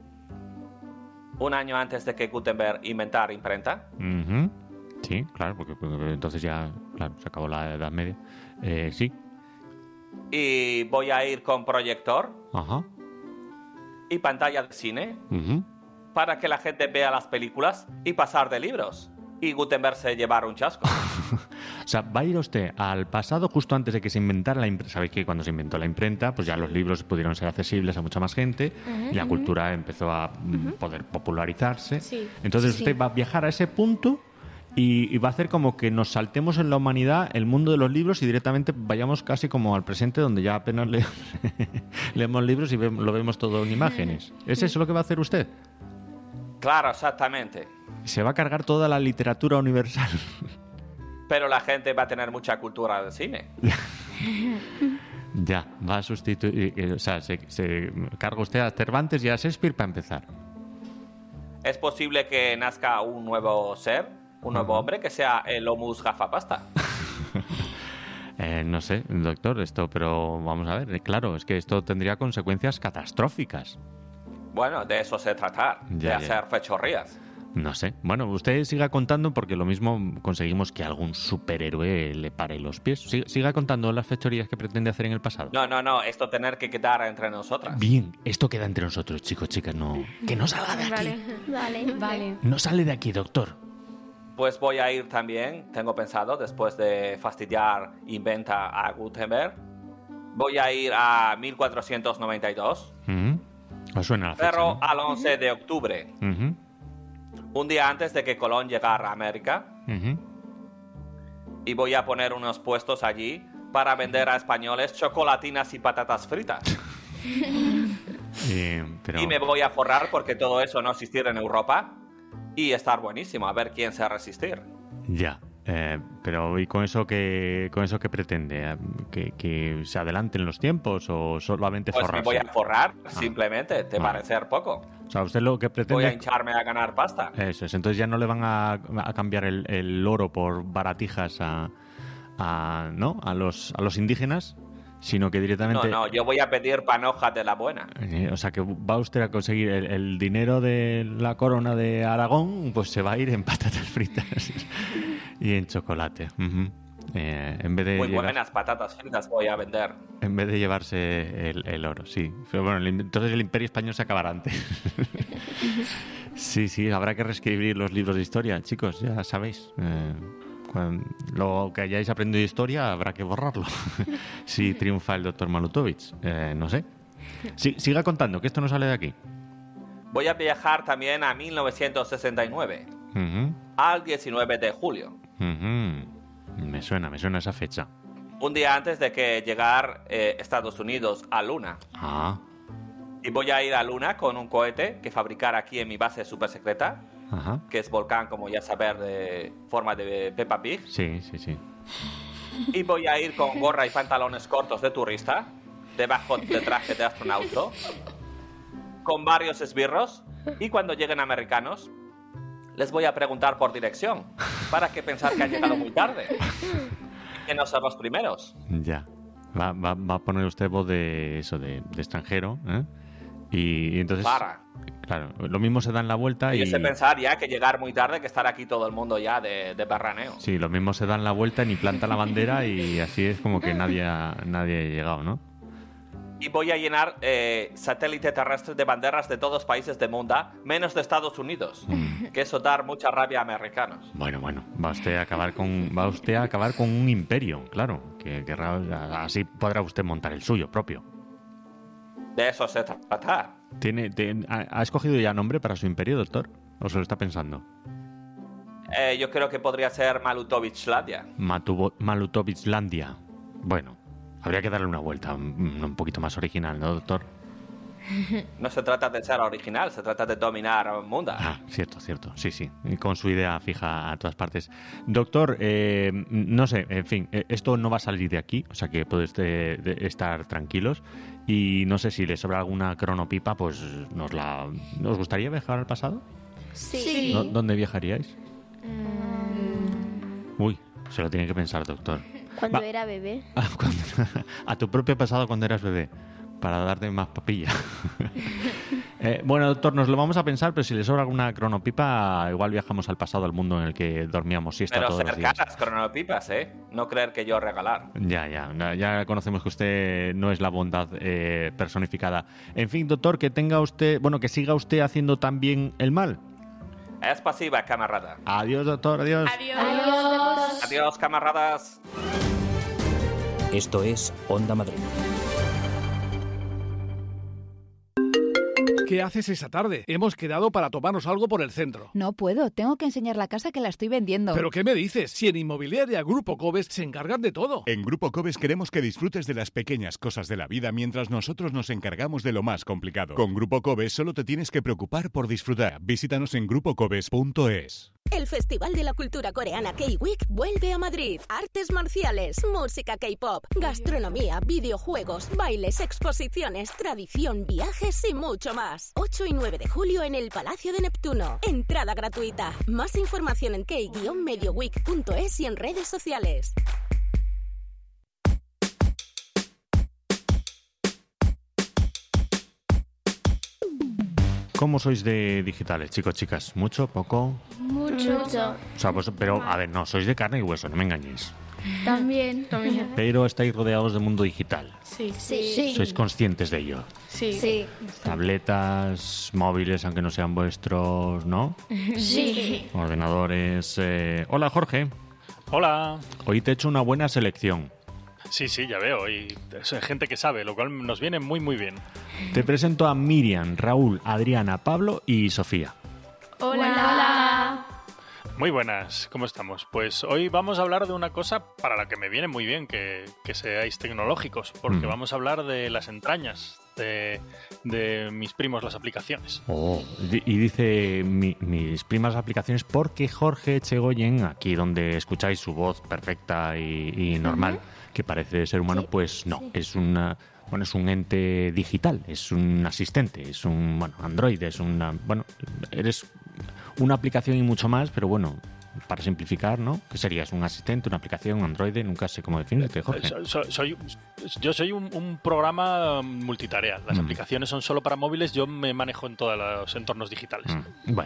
Un año antes de que Gutenberg inventara imprenta. Sí, claro, porque entonces ya se acabó la Edad Media. Sí. Y voy a ir con proyector. Ajá. Y pantalla de cine. Para que la gente vea las películas y pasar de libros. Y Gutenberg se llevara un chasco. O sea, va a ir usted al pasado justo antes de que se inventara la imprenta. Sabéis que cuando se inventó la imprenta, pues ya los libros pudieron ser accesibles a mucha más gente y la cultura empezó a poder popularizarse. Sí. Entonces usted va a viajar a ese punto y va a hacer como que nos saltemos en la humanidad el mundo de los libros y directamente vayamos casi como al presente, donde ya apenas leemos libros y lo vemos todo en imágenes. ¿Es eso lo que va a hacer usted? Claro, exactamente. Se va a cargar toda la literatura universal. Pero la gente va a tener mucha cultura de cine. Ya, va a sustituir... O sea, se carga usted a Cervantes y a Shakespeare para empezar. Es posible que nazca un nuevo ser, un nuevo hombre, que sea el Homus gafapasta. No sé, doctor, pero vamos a ver. Claro, es que esto tendría consecuencias catastróficas. Bueno, de eso se trata, de hacer fechorías. No sé. Bueno, usted siga contando porque lo mismo conseguimos que algún superhéroe le pare los pies. Siga contando las fechorías que pretende hacer en el pasado. No, esto tener que quedar entre nosotras. Bien, esto queda entre nosotros, chicos, chicas, no... Que no salga de aquí. Vale. No sale de aquí, doctor. Pues voy a ir también, tengo pensado, después de fastidiar inventa a Gutenberg, voy a ir a 1492. ¿Os suena la fecha? Pero ¿no? al 11 de octubre. Un día antes de que Colón llegara a América. Y voy a poner unos puestos allí para vender a españoles chocolatinas y patatas fritas. Y me voy a forrar porque todo eso no existiera en Europa y estar buenísimo, a ver quién se va a resistir. Ya, pero ¿y con eso qué pretende? ¿Que se adelanten los tiempos o solamente pues forrarse? Me voy a forrar, simplemente, ¿te parece poco? O sea, usted lo que pretende... Voy a hincharme a ganar pasta. Eso es, entonces ya no le van a cambiar el oro por baratijas a los indígenas, sino que directamente... No, yo voy a pedir panojas de la buena. O sea, que va usted a conseguir el dinero de la corona de Aragón, pues se va a ir en patatas fritas y en chocolate. En vez de muy buenas patatas fritas voy a vender. En vez de llevarse el oro, sí. Pero bueno, entonces el Imperio Español se acabará antes. Sí, habrá que reescribir los libros de historia, chicos, ya sabéis. Lo que hayáis aprendido de historia habrá que borrarlo. Si triunfa el doctor Malutovich. No sé. Sí, siga contando, que esto no sale de aquí. Voy a viajar también a 1969, al 19 de julio. Me suena esa fecha. Un día antes de que llegar Estados Unidos a Luna. Y voy a ir a Luna con un cohete que fabricar aquí en mi base super secreta, que es Volcán, como ya saber, de forma de Peppa Pig. Sí. Y voy a ir con gorra y pantalones cortos de turista, debajo de traje de astronauta, con varios esbirros, y cuando lleguen americanos les voy a preguntar por dirección, para que pensar que han llegado muy tarde, que no son los primeros. Ya, va a poner usted voz de eso, de extranjero, ¿eh? Y entonces, claro, lo mismo se dan la vuelta y... Yo sé pensar ya que llegar muy tarde que estar aquí todo el mundo ya de barraneo. Sí, lo mismo se dan la vuelta ni planta la bandera y así es como que nadie ha llegado, ¿no? Y voy a llenar satélite terrestre de banderas de todos los países del mundo, menos de Estados Unidos, que eso dar mucha rabia a americanos. Bueno, va usted a acabar con un imperio, claro, que así podrá usted montar el suyo propio. De eso se trata. ¿Ha escogido ya nombre para su imperio, doctor? ¿O se lo está pensando? Yo creo que podría ser Malutovichlandia. Malutovichlandia. Bueno, habría que darle una vuelta un poquito más original, ¿no, doctor? No se trata de ser original, se trata de dominar el mundo. Cierto, sí. Y con su idea fija a todas partes. Doctor, no sé, en fin, esto no va a salir de aquí, o sea que podéis estar tranquilos. Y no sé si le sobra alguna cronopipa, pues ¿nos gustaría viajar al pasado? Sí. ¿Dónde viajaríais? Uy, se lo tiene que pensar, doctor. Cuando era bebé. A tu propio pasado cuando eras bebé, para darte más papilla. Bueno, doctor, nos lo vamos a pensar, pero si le sobra alguna cronopipa, igual viajamos al pasado, al mundo en el que dormíamos siesta todos los días. Pero cercanas cronopipas, ¿eh? No creer que yo regalar. Ya conocemos que usted no es la bondad personificada. En fin, doctor, que siga usted haciendo también el mal. Es pasiva, camarada. Adiós, doctor, adiós. Adiós, camaradas. Esto es Onda Madrid. ¿Qué haces esa tarde? Hemos quedado para tomarnos algo por el centro. No puedo, tengo que enseñar la casa que la estoy vendiendo. ¿Pero qué me dices? Si en Inmobiliaria Grupo Cobes se encargan de todo. En Grupo Cobes queremos que disfrutes de las pequeñas cosas de la vida mientras nosotros nos encargamos de lo más complicado. Con Grupo Cobes solo te tienes que preocupar por disfrutar. Visítanos en grupocobes.es. El Festival de la Cultura Coreana K-Week vuelve a Madrid. Artes marciales, música K-pop, gastronomía, videojuegos, bailes, exposiciones, tradición, viajes y mucho más. 8 y 9 de julio en el Palacio de Neptuno. Entrada gratuita. Más información en k-medioweek.es y en redes sociales. ¿Cómo sois de digitales, chicos, chicas? ¿Mucho? ¿Poco? Mucho. O sea, pues, pero, a ver, no, sois de carne y hueso, no me engañéis. También. Pero estáis rodeados del mundo digital. Sí. ¿Sois conscientes de ello? Sí. Tabletas, móviles, aunque no sean vuestros, ¿no? Sí. Ordenadores. Hola, Jorge. Hola. Hoy te he hecho una buena selección. Sí, ya veo. Y es gente que sabe, lo cual nos viene muy, muy bien. Te presento a Miriam, Raúl, Adriana, Pablo y Sofía. Hola. Muy buenas, ¿cómo estamos? Pues hoy vamos a hablar de una cosa para la que me viene muy bien que seáis tecnológicos, porque vamos a hablar de las entrañas de mis primos las aplicaciones. Y dice mis primas aplicaciones porque Jorge Echegoyen, aquí donde escucháis su voz perfecta y normal, que parece ser humano, pues no, es una... Bueno, es un ente digital, es un asistente, es un Android, eres una aplicación y mucho más, pero bueno, para simplificar, ¿no? ¿Qué serías? ¿Un asistente, una aplicación, un Android? Nunca sé cómo definirte, Jorge. Yo soy un programa multitarea. Las aplicaciones son solo para móviles, yo me manejo en todos los entornos digitales. Bueno,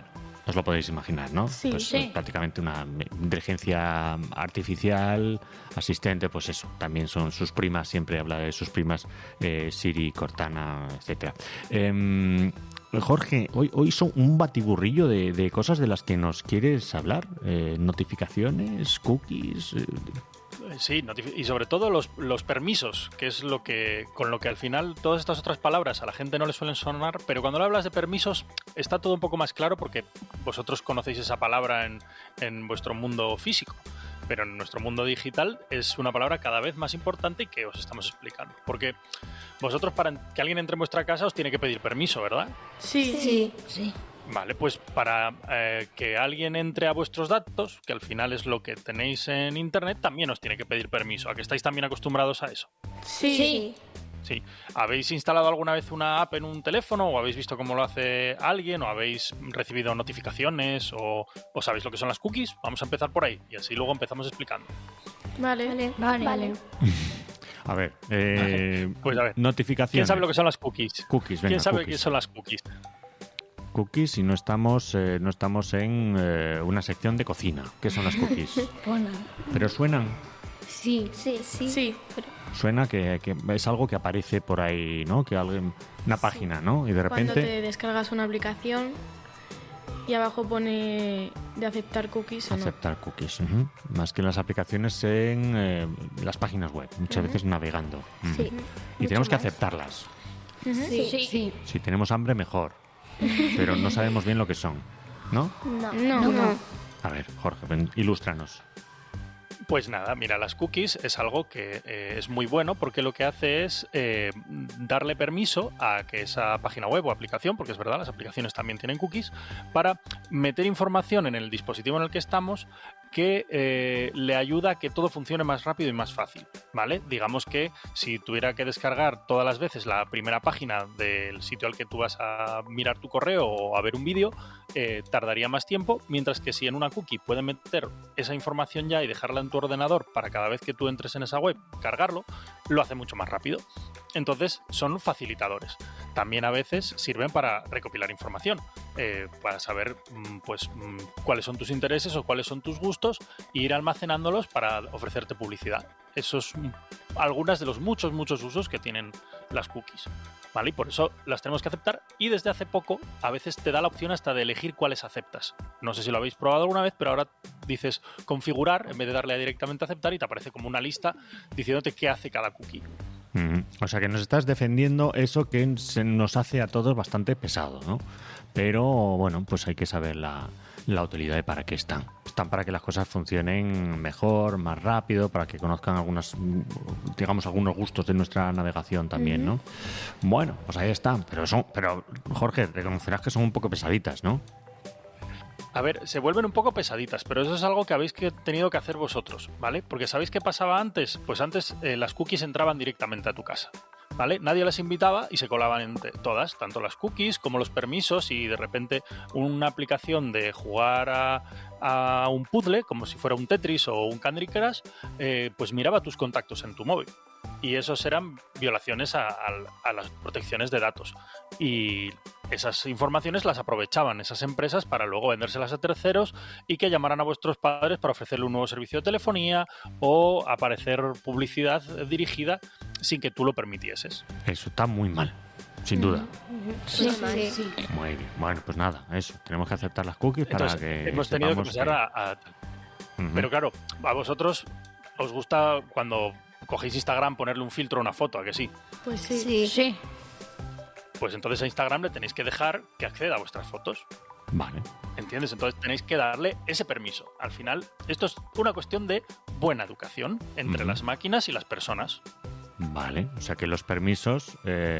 Os lo podéis imaginar, ¿no? Sí, pues sí. prácticamente una inteligencia artificial, asistente, pues eso. También son sus primas, siempre habla de sus primas, Siri, Cortana, etcétera. Jorge, hoy son un batiburrillo de cosas de las que nos quieres hablar. Notificaciones, cookies... Sí, y sobre todo los permisos, que es con lo que al final todas estas otras palabras a la gente no le suelen sonar, pero cuando le hablas de permisos está todo un poco más claro porque vosotros conocéis esa palabra en vuestro mundo físico, pero en nuestro mundo digital es una palabra cada vez más importante y que os estamos explicando. Porque vosotros, para que alguien entre en vuestra casa, os tiene que pedir permiso, ¿verdad? Sí. Vale, pues para que alguien entre a vuestros datos, que al final es lo que tenéis en Internet, también os tiene que pedir permiso. ¿A que estáis también acostumbrados a eso? Sí. Sí. ¿Habéis instalado alguna vez una app en un teléfono o habéis visto cómo lo hace alguien o habéis recibido notificaciones o sabéis lo que son las cookies? Vamos a empezar por ahí y así luego empezamos explicando. Vale. A ver, pues a ver, notificaciones. ¿Quién sabe lo que son las cookies? Cookies, venga, ¿Quién sabe cookies. qué son las cookies? Cookies y no estamos en una sección de cocina. ¿Qué son las cookies? ¿Pero suenan? Sí. Suena que es algo que aparece por ahí, ¿no? Que una página, ¿no? Y de repente... Cuando te descargas una aplicación y abajo pone de aceptar cookies o no. Aceptar cookies. Más que en las aplicaciones en las páginas web. Muchas veces navegando. Sí. Y tenemos que aceptarlas. Sí. Si tenemos hambre, mejor. Pero no sabemos bien lo que son, ¿no? No. A ver, Jorge, ilústranos. Pues nada, mira, las cookies es algo que es muy bueno porque lo que hace es darle permiso a que esa página web o aplicación, porque es verdad, las aplicaciones también tienen cookies, para meter información en el dispositivo en el que estamos que le ayuda a que todo funcione más rápido y más fácil, ¿vale? Digamos que si tuviera que descargar todas las veces la primera página del sitio al que tú vas a mirar tu correo o a ver un vídeo, tardaría más tiempo, mientras que si en una cookie puede meter esa información ya y dejarla en tu ordenador para cada vez que tú entres en esa web cargarlo, lo hace mucho más rápido. Entonces son facilitadores. También a veces sirven para recopilar información, para saber cuáles son tus intereses o cuáles son tus gustos e ir almacenándolos para ofrecerte publicidad. Esos son algunos de los muchos usos que tienen las cookies, ¿vale? Y por eso las tenemos que aceptar y desde hace poco a veces te da la opción hasta de elegir cuáles aceptas. No sé si lo habéis probado alguna vez, pero ahora dices configurar en vez de darle a directamente a aceptar y te aparece como una lista diciéndote qué hace cada cookie. O sea que nos estás defendiendo eso que se nos hace a todos bastante pesado, ¿no? Pero bueno, pues hay que saber la utilidad de para qué están. Están para que las cosas funcionen mejor, más rápido, para que conozcan algunos gustos de nuestra navegación también, ¿no? Bueno, pues ahí están. Pero Jorge, reconocerás que son un poco pesaditas, ¿no? A ver, se vuelven un poco pesaditas, pero eso es algo que habéis tenido que hacer vosotros, ¿vale? Porque ¿sabéis qué pasaba antes? Pues antes las cookies entraban directamente a tu casa, ¿vale? Nadie las invitaba y se colaban entre todas, tanto las cookies como los permisos, y de repente una aplicación de jugar a un puzzle, como si fuera un Tetris o un Candy Crush, pues miraba tus contactos en tu móvil. Y esos eran violaciones a las protecciones de datos. Y esas informaciones las aprovechaban esas empresas para luego vendérselas a terceros y que llamaran a vuestros padres para ofrecerle un nuevo servicio de telefonía o aparecer publicidad dirigida sin que tú lo permitieses. Eso está muy mal, sin duda. Sí. Muy bien. Bueno, pues nada, eso. Tenemos que aceptar las cookies. Entonces, para que hemos tenido que sepamos pasar a... Pero claro, a vosotros os gusta cuando cogéis Instagram ponerle un filtro a una foto, ¿a que sí? Pues sí. Pues entonces a Instagram le tenéis que dejar que acceda a vuestras fotos. Vale. ¿Entiendes? Entonces tenéis que darle ese permiso. Al final, esto es una cuestión de buena educación entre las máquinas y las personas. Vale, o sea que los permisos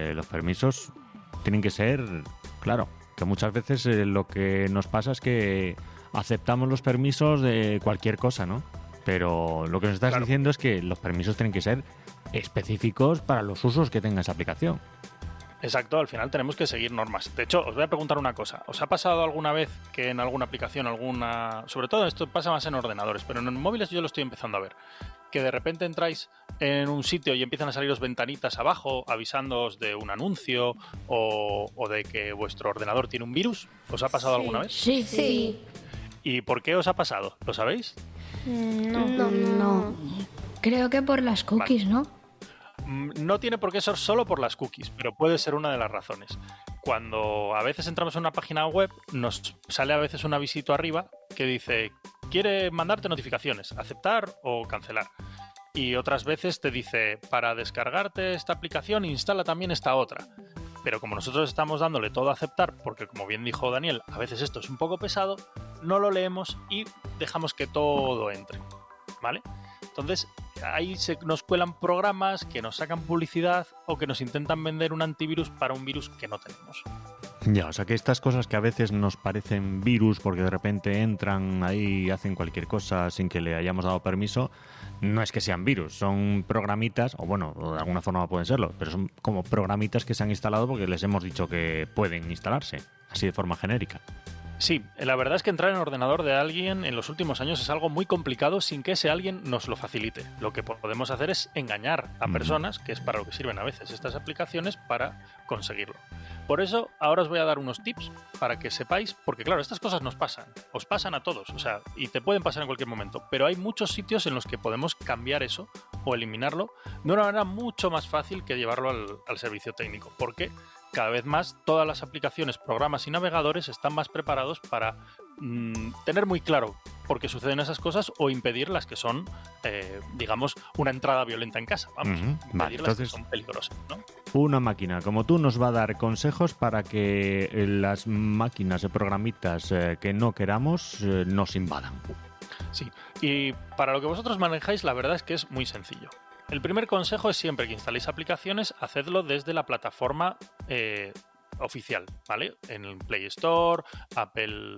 tienen que ser, claro, que muchas veces lo que nos pasa es que aceptamos los permisos de cualquier cosa, ¿no? Pero lo que nos estás diciendo es que los permisos tienen que ser específicos para los usos que tenga esa aplicación. Exacto, al final tenemos que seguir normas. De hecho, os voy a preguntar una cosa. ¿Os ha pasado alguna vez que en alguna aplicación, sobre todo esto pasa más en ordenadores, pero en móviles yo lo estoy empezando a ver, que de repente entráis en un sitio y empiezan a saliros ventanitas abajo avisándoos de un anuncio o de que vuestro ordenador tiene un virus? ¿Os ha pasado alguna vez? Sí. ¿Y por qué os ha pasado? ¿Lo sabéis? No. Creo que por las cookies, ¿no? No tiene por qué ser solo por las cookies, pero puede ser una de las razones. Cuando a veces entramos en una página web, nos sale a veces un avisito arriba que dice, quiere mandarte notificaciones, aceptar o cancelar. Y otras veces te dice, para descargarte esta aplicación, instala también esta otra. Pero como nosotros estamos dándole todo a aceptar, porque como bien dijo Daniel, a veces esto es un poco pesado, no lo leemos y dejamos que todo entre, ¿vale? Entonces, ahí nos cuelan programas que nos sacan publicidad o que nos intentan vender un antivirus para un virus que no tenemos. Ya, o sea que estas cosas que a veces nos parecen virus porque de repente entran ahí y hacen cualquier cosa sin que le hayamos dado permiso, no es que sean virus, son programitas, o bueno, de alguna forma pueden serlo, pero son como programitas que se han instalado porque les hemos dicho que pueden instalarse, así de forma genérica. Sí, la verdad es que entrar en el ordenador de alguien en los últimos años es algo muy complicado sin que ese alguien nos lo facilite. Lo que podemos hacer es engañar a personas, que es para lo que sirven a veces estas aplicaciones, para conseguirlo. Por eso, ahora os voy a dar unos tips para que sepáis, porque claro, estas cosas nos pasan, os pasan a todos, o sea, y te pueden pasar en cualquier momento, pero hay muchos sitios en los que podemos cambiar eso o eliminarlo de una manera mucho más fácil que llevarlo al servicio técnico, porque cada vez más todas las aplicaciones, programas y navegadores están más preparados para tener muy claro por qué suceden esas cosas o impedir las que son, digamos, una entrada violenta en casa. Vamos, impedir las que son peligrosas, ¿no? Una máquina como tú nos va a dar consejos para que las máquinas de programitas que no queramos nos invadan. Sí, y para lo que vosotros manejáis, la verdad es que es muy sencillo. El primer consejo es siempre que instaléis aplicaciones, hacedlo desde la plataforma oficial, ¿vale? En el Play Store, Apple,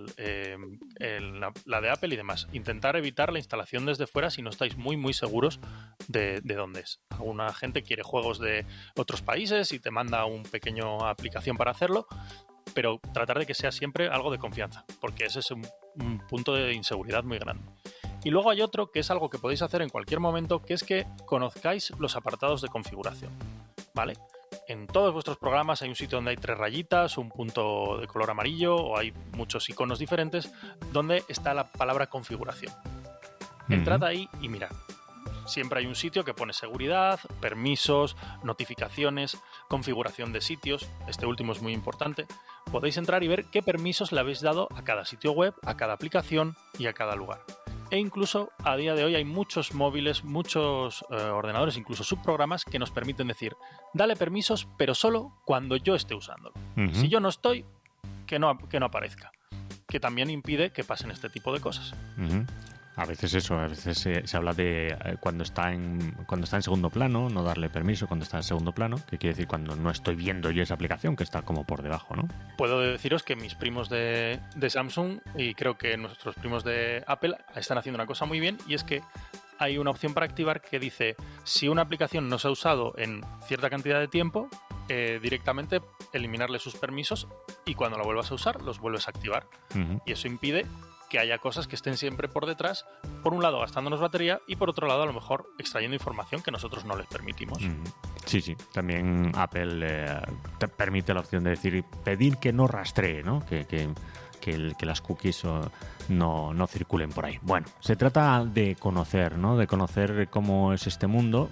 la de Apple y demás. Intentar evitar la instalación desde fuera si no estáis muy seguros de dónde es. Alguna gente quiere juegos de otros países y te manda una pequeña aplicación para hacerlo, pero tratar de que sea siempre algo de confianza, porque ese es un punto de inseguridad muy grande. Y luego hay otro que es algo que podéis hacer en cualquier momento, que es que conozcáis los apartados de configuración, ¿vale? En todos vuestros programas hay un sitio donde hay 3 rayitas, un punto de color amarillo o hay muchos iconos diferentes donde está la palabra configuración. Entrad ahí y mirad. Siempre hay un sitio que pone seguridad, permisos, notificaciones, configuración de sitios. Este último es muy importante. Podéis entrar y ver qué permisos le habéis dado a cada sitio web, a cada aplicación y a cada lugar. E incluso a día de hoy hay muchos móviles, muchos ordenadores, incluso subprogramas que nos permiten decir, dale permisos, pero solo cuando yo esté usándolo. Si yo no estoy, que no aparezca. Que también impide que pasen este tipo de cosas. A veces se habla de cuando está en segundo plano, no darle permiso cuando está en segundo plano, que quiere decir cuando no estoy viendo yo esa aplicación, que está como por debajo, ¿no? Puedo deciros que mis primos de Samsung y creo que nuestros primos de Apple están haciendo una cosa muy bien, y es que hay una opción para activar que dice, si una aplicación no se ha usado en cierta cantidad de tiempo, directamente eliminarle sus permisos y cuando la vuelvas a usar, los vuelves a activar. Y eso impide que haya cosas que estén siempre por detrás, por un lado gastándonos batería y por otro lado a lo mejor extrayendo información que nosotros no les permitimos. Sí, también Apple te permite la opción de decir, pedir que no rastree, ¿no? Que las cookies no circulen por ahí. Bueno, se trata de conocer, ¿no? De conocer cómo es este mundo.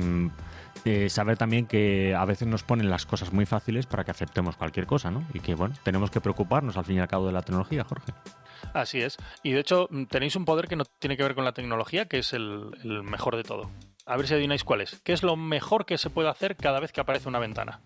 Saber también que a veces nos ponen las cosas muy fáciles para que aceptemos cualquier cosa, ¿no? Y que, bueno, tenemos que preocuparnos al fin y al cabo de la tecnología, Jorge. Así es. Y de hecho, tenéis un poder que no tiene que ver con la tecnología, que es el mejor de todo. A ver si adivináis cuál es. ¿Qué es lo mejor que se puede hacer cada vez que aparece una ventana?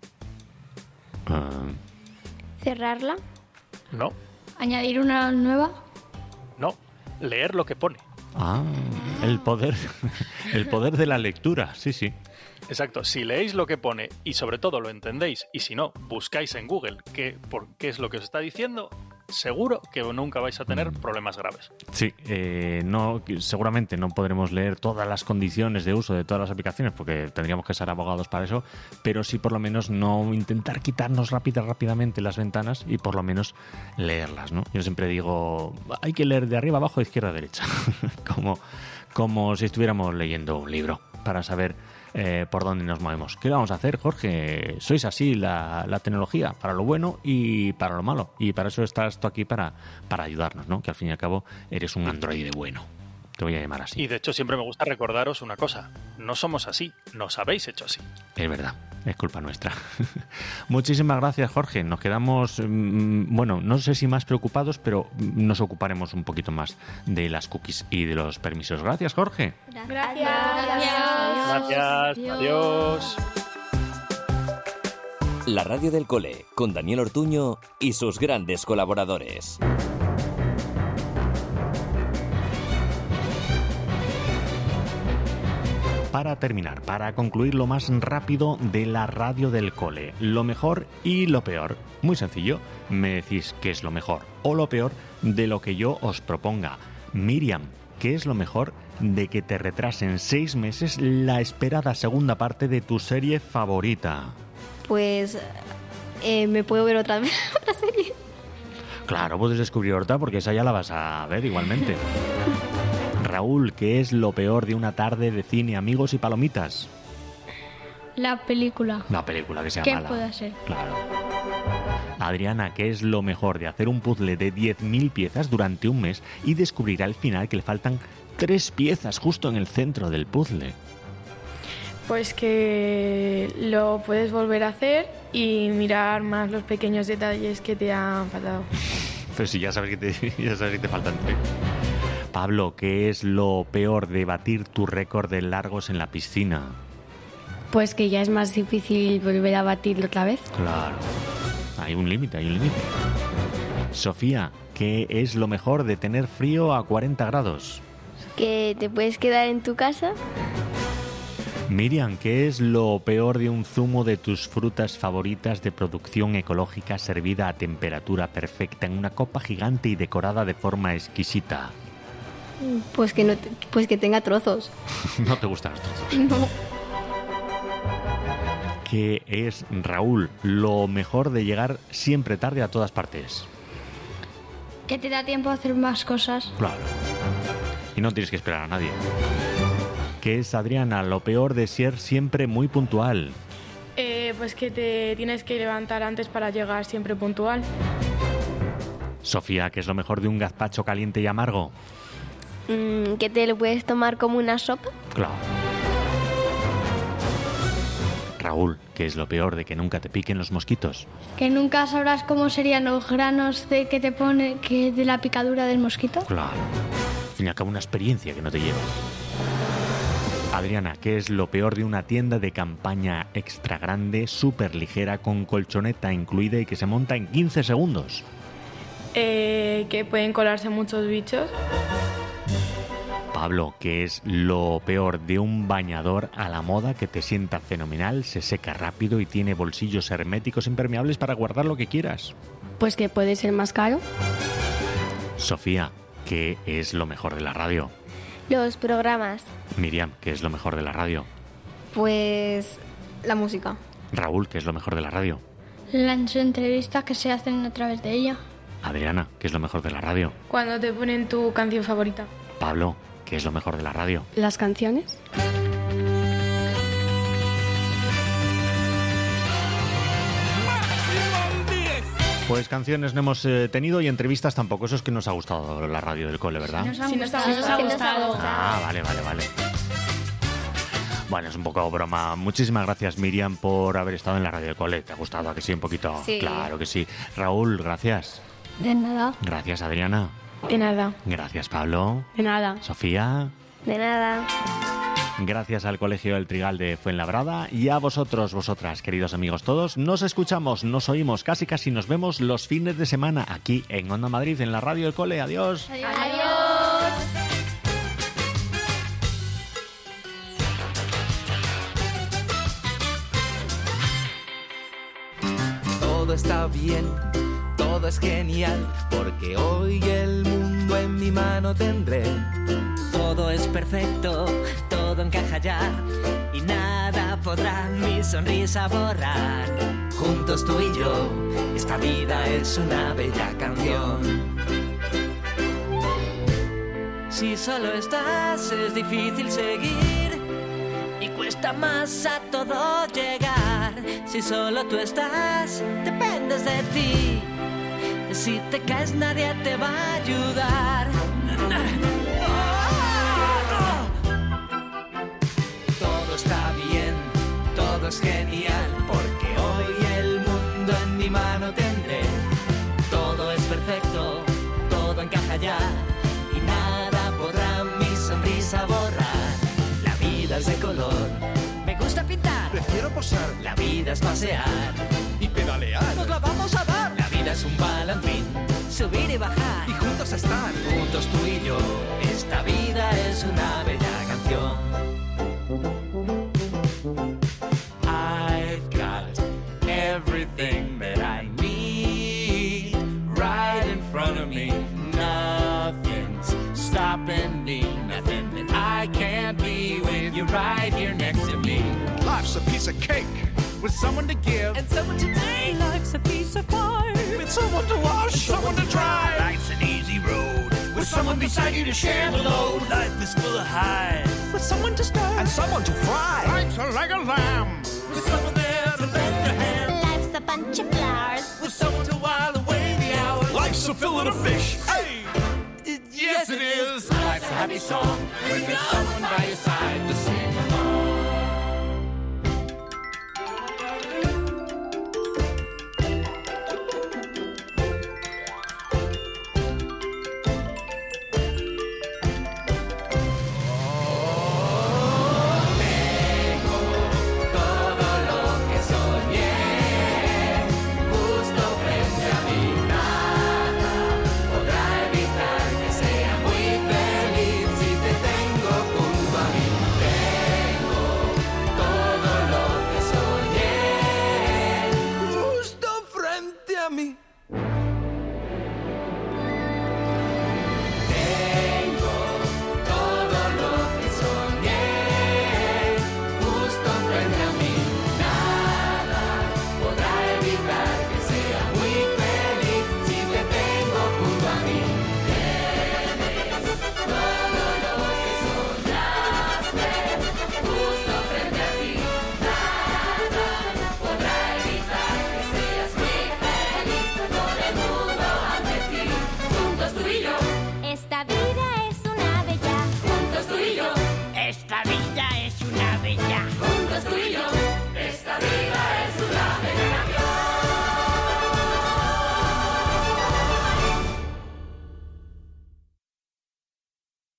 ¿Cerrarla? No. ¿Añadir una nueva? No. Leer lo que pone. El poder de la lectura, sí. Exacto, si leéis lo que pone y sobre todo lo entendéis, y si no, buscáis en Google qué es lo que os está diciendo, seguro que nunca vais a tener problemas graves. Sí, seguramente no podremos leer todas las condiciones de uso de todas las aplicaciones porque tendríamos que ser abogados para eso, pero sí por lo menos no intentar quitarnos rápidamente las ventanas y por lo menos leerlas, ¿no? Yo siempre digo, hay que leer de arriba abajo, izquierda a derecha, como si estuviéramos leyendo un libro para saber por dónde nos movemos. ¿Qué vamos a hacer, Jorge? Sois así la tecnología, para lo bueno y para lo malo. Y para eso estás tú aquí para ayudarnos, ¿no? Que al fin y al cabo eres un androide bueno. Te voy a llamar así. Y de hecho siempre me gusta recordaros una cosa. No somos así, nos habéis hecho así. Es verdad, es culpa nuestra. Muchísimas gracias, Jorge. Nos quedamos, bueno, no sé si más preocupados, pero nos ocuparemos un poquito más de las cookies y de los permisos. Gracias, Jorge. Gracias. Adiós. La radio del cole, con Daniel Ortuño y sus grandes colaboradores. Para terminar, para concluir lo más rápido de la radio del cole, lo mejor y lo peor. Muy sencillo, me decís qué es lo mejor o lo peor de lo que yo os proponga. Miriam, ¿qué es lo mejor de que te retrasen 6 meses la esperada segunda parte de tu serie favorita? Pues me puedo ver otra vez otra serie. Claro, puedes descubrir otra porque esa ya la vas a ver igualmente. Raúl, ¿qué es lo peor de una tarde de cine, amigos y palomitas? La película. La película que sea ¿Qué mala. puede ser? Claro. Adriana, ¿qué es lo mejor de hacer un puzzle de 10.000 piezas durante un mes y descubrir al final que le faltan 3 piezas justo en el centro del puzzle? Pues que lo puedes volver a hacer y mirar más los pequeños detalles que te han faltado. Pero si ya sabes que te faltan 3. Pablo, ¿qué es lo peor de batir tu récord de largos en la piscina? Pues que ya es más difícil volver a batirlo otra vez. Claro. Hay un límite. Sofía, ¿qué es lo mejor de tener frío a 40 grados? Que te puedes quedar en tu casa. Miriam, ¿qué es lo peor de un zumo de tus frutas favoritas de producción ecológica servida a temperatura perfecta en una copa gigante y decorada de forma exquisita? Pues que tenga trozos. No te gustan los trozos. No. ¿Qué es, Raúl, lo mejor de llegar siempre tarde a todas partes? Que te da tiempo a hacer más cosas. Claro. Y no tienes que esperar a nadie. ¿Qué es, Adriana, lo peor de ser siempre muy puntual? Pues que te tienes que levantar antes para llegar siempre puntual. Sofía, ¿qué es lo mejor de un gazpacho caliente y amargo? Que te lo puedes tomar como una sopa. Claro. Raúl, ¿qué es lo peor de que nunca te piquen los mosquitos? Que nunca sabrás cómo serían los granos de que te pone que de la picadura del mosquito. Claro. Al fin y al cabo, una experiencia que no te llevas. Adriana, ¿qué es lo peor de una tienda de campaña extra grande, súper ligera, con colchoneta incluida y que se monta en 15 segundos? Que pueden colarse muchos bichos. Pablo, ¿qué es lo peor de un bañador a la moda que te sienta fenomenal, se seca rápido y tiene bolsillos herméticos impermeables para guardar lo que quieras? Pues que puede ser más caro. Sofía, ¿qué es lo mejor de la radio? Los programas. Miriam, ¿qué es lo mejor de la radio? Pues la música. Raúl, ¿qué es lo mejor de la radio? Las entrevistas que se hacen a través de ella. Adriana, ¿qué es lo mejor de la radio? Cuando te ponen tu canción favorita. Pablo, ¿qué es lo mejor de la radio? ¿Las canciones? Pues canciones no hemos tenido y entrevistas tampoco. Eso es que nos ha gustado la radio del cole, ¿verdad? Sí, nos ha gustado. Ah, vale. Bueno, es un poco broma. Muchísimas gracias, Miriam, por haber estado en la radio del cole. ¿Te ha gustado? ¿A que sí? Un poquito. Sí. Claro que sí. Raúl, gracias. De nada. Gracias, Adriana. De nada. Gracias, Pablo. De nada. Sofía. De nada. Gracias al Colegio El Trigal de Fuenlabrada y a vosotros, vosotras, queridos amigos todos. Nos escuchamos, nos oímos, casi nos vemos los fines de semana aquí en Onda Madrid, en la radio del cole. Adiós. Adiós. Todo está bien, todo todo es genial, porque hoy el mundo en mi mano tendré. Todo es perfecto, todo encaja ya, y nada podrá mi sonrisa borrar. Juntos tú y yo, esta vida es una bella canción. Si solo estás es difícil seguir y cuesta más a todo llegar. Si solo tú estás, dependes de ti. Si te caes nadie te va a ayudar. Todo está bien, todo es genial, porque hoy el mundo en mi mano tendré. Todo es perfecto, todo encaja ya, y nada podrá mi sonrisa borrar. La vida es de color, me gusta pintar, prefiero posar. La vida es pasear y pedalear. Nos la vamos a dar. La vida es un balancín, subir y bajar, y juntos estar. Juntos tú y yo, esta vida es una bella canción. I've got everything that I need right in front of me. Nothing's stopping me, nothing that I can't be with you right here next to me. Life's a piece of cake with someone to give and someone to take. Life's a piece of pie with someone to wash, someone to dry. Life's an easy road with someone beside you to share the load. Life is full of highs with someone to stir and someone to fry. Life's like a lamb with someone there to lend a hand. Life's a bunch of flowers with someone to while away the hours. Life's a fillet of fish. Hey, yes it is. Life's a happy song when there's someone by your side to sing along. Esta vida es una bella.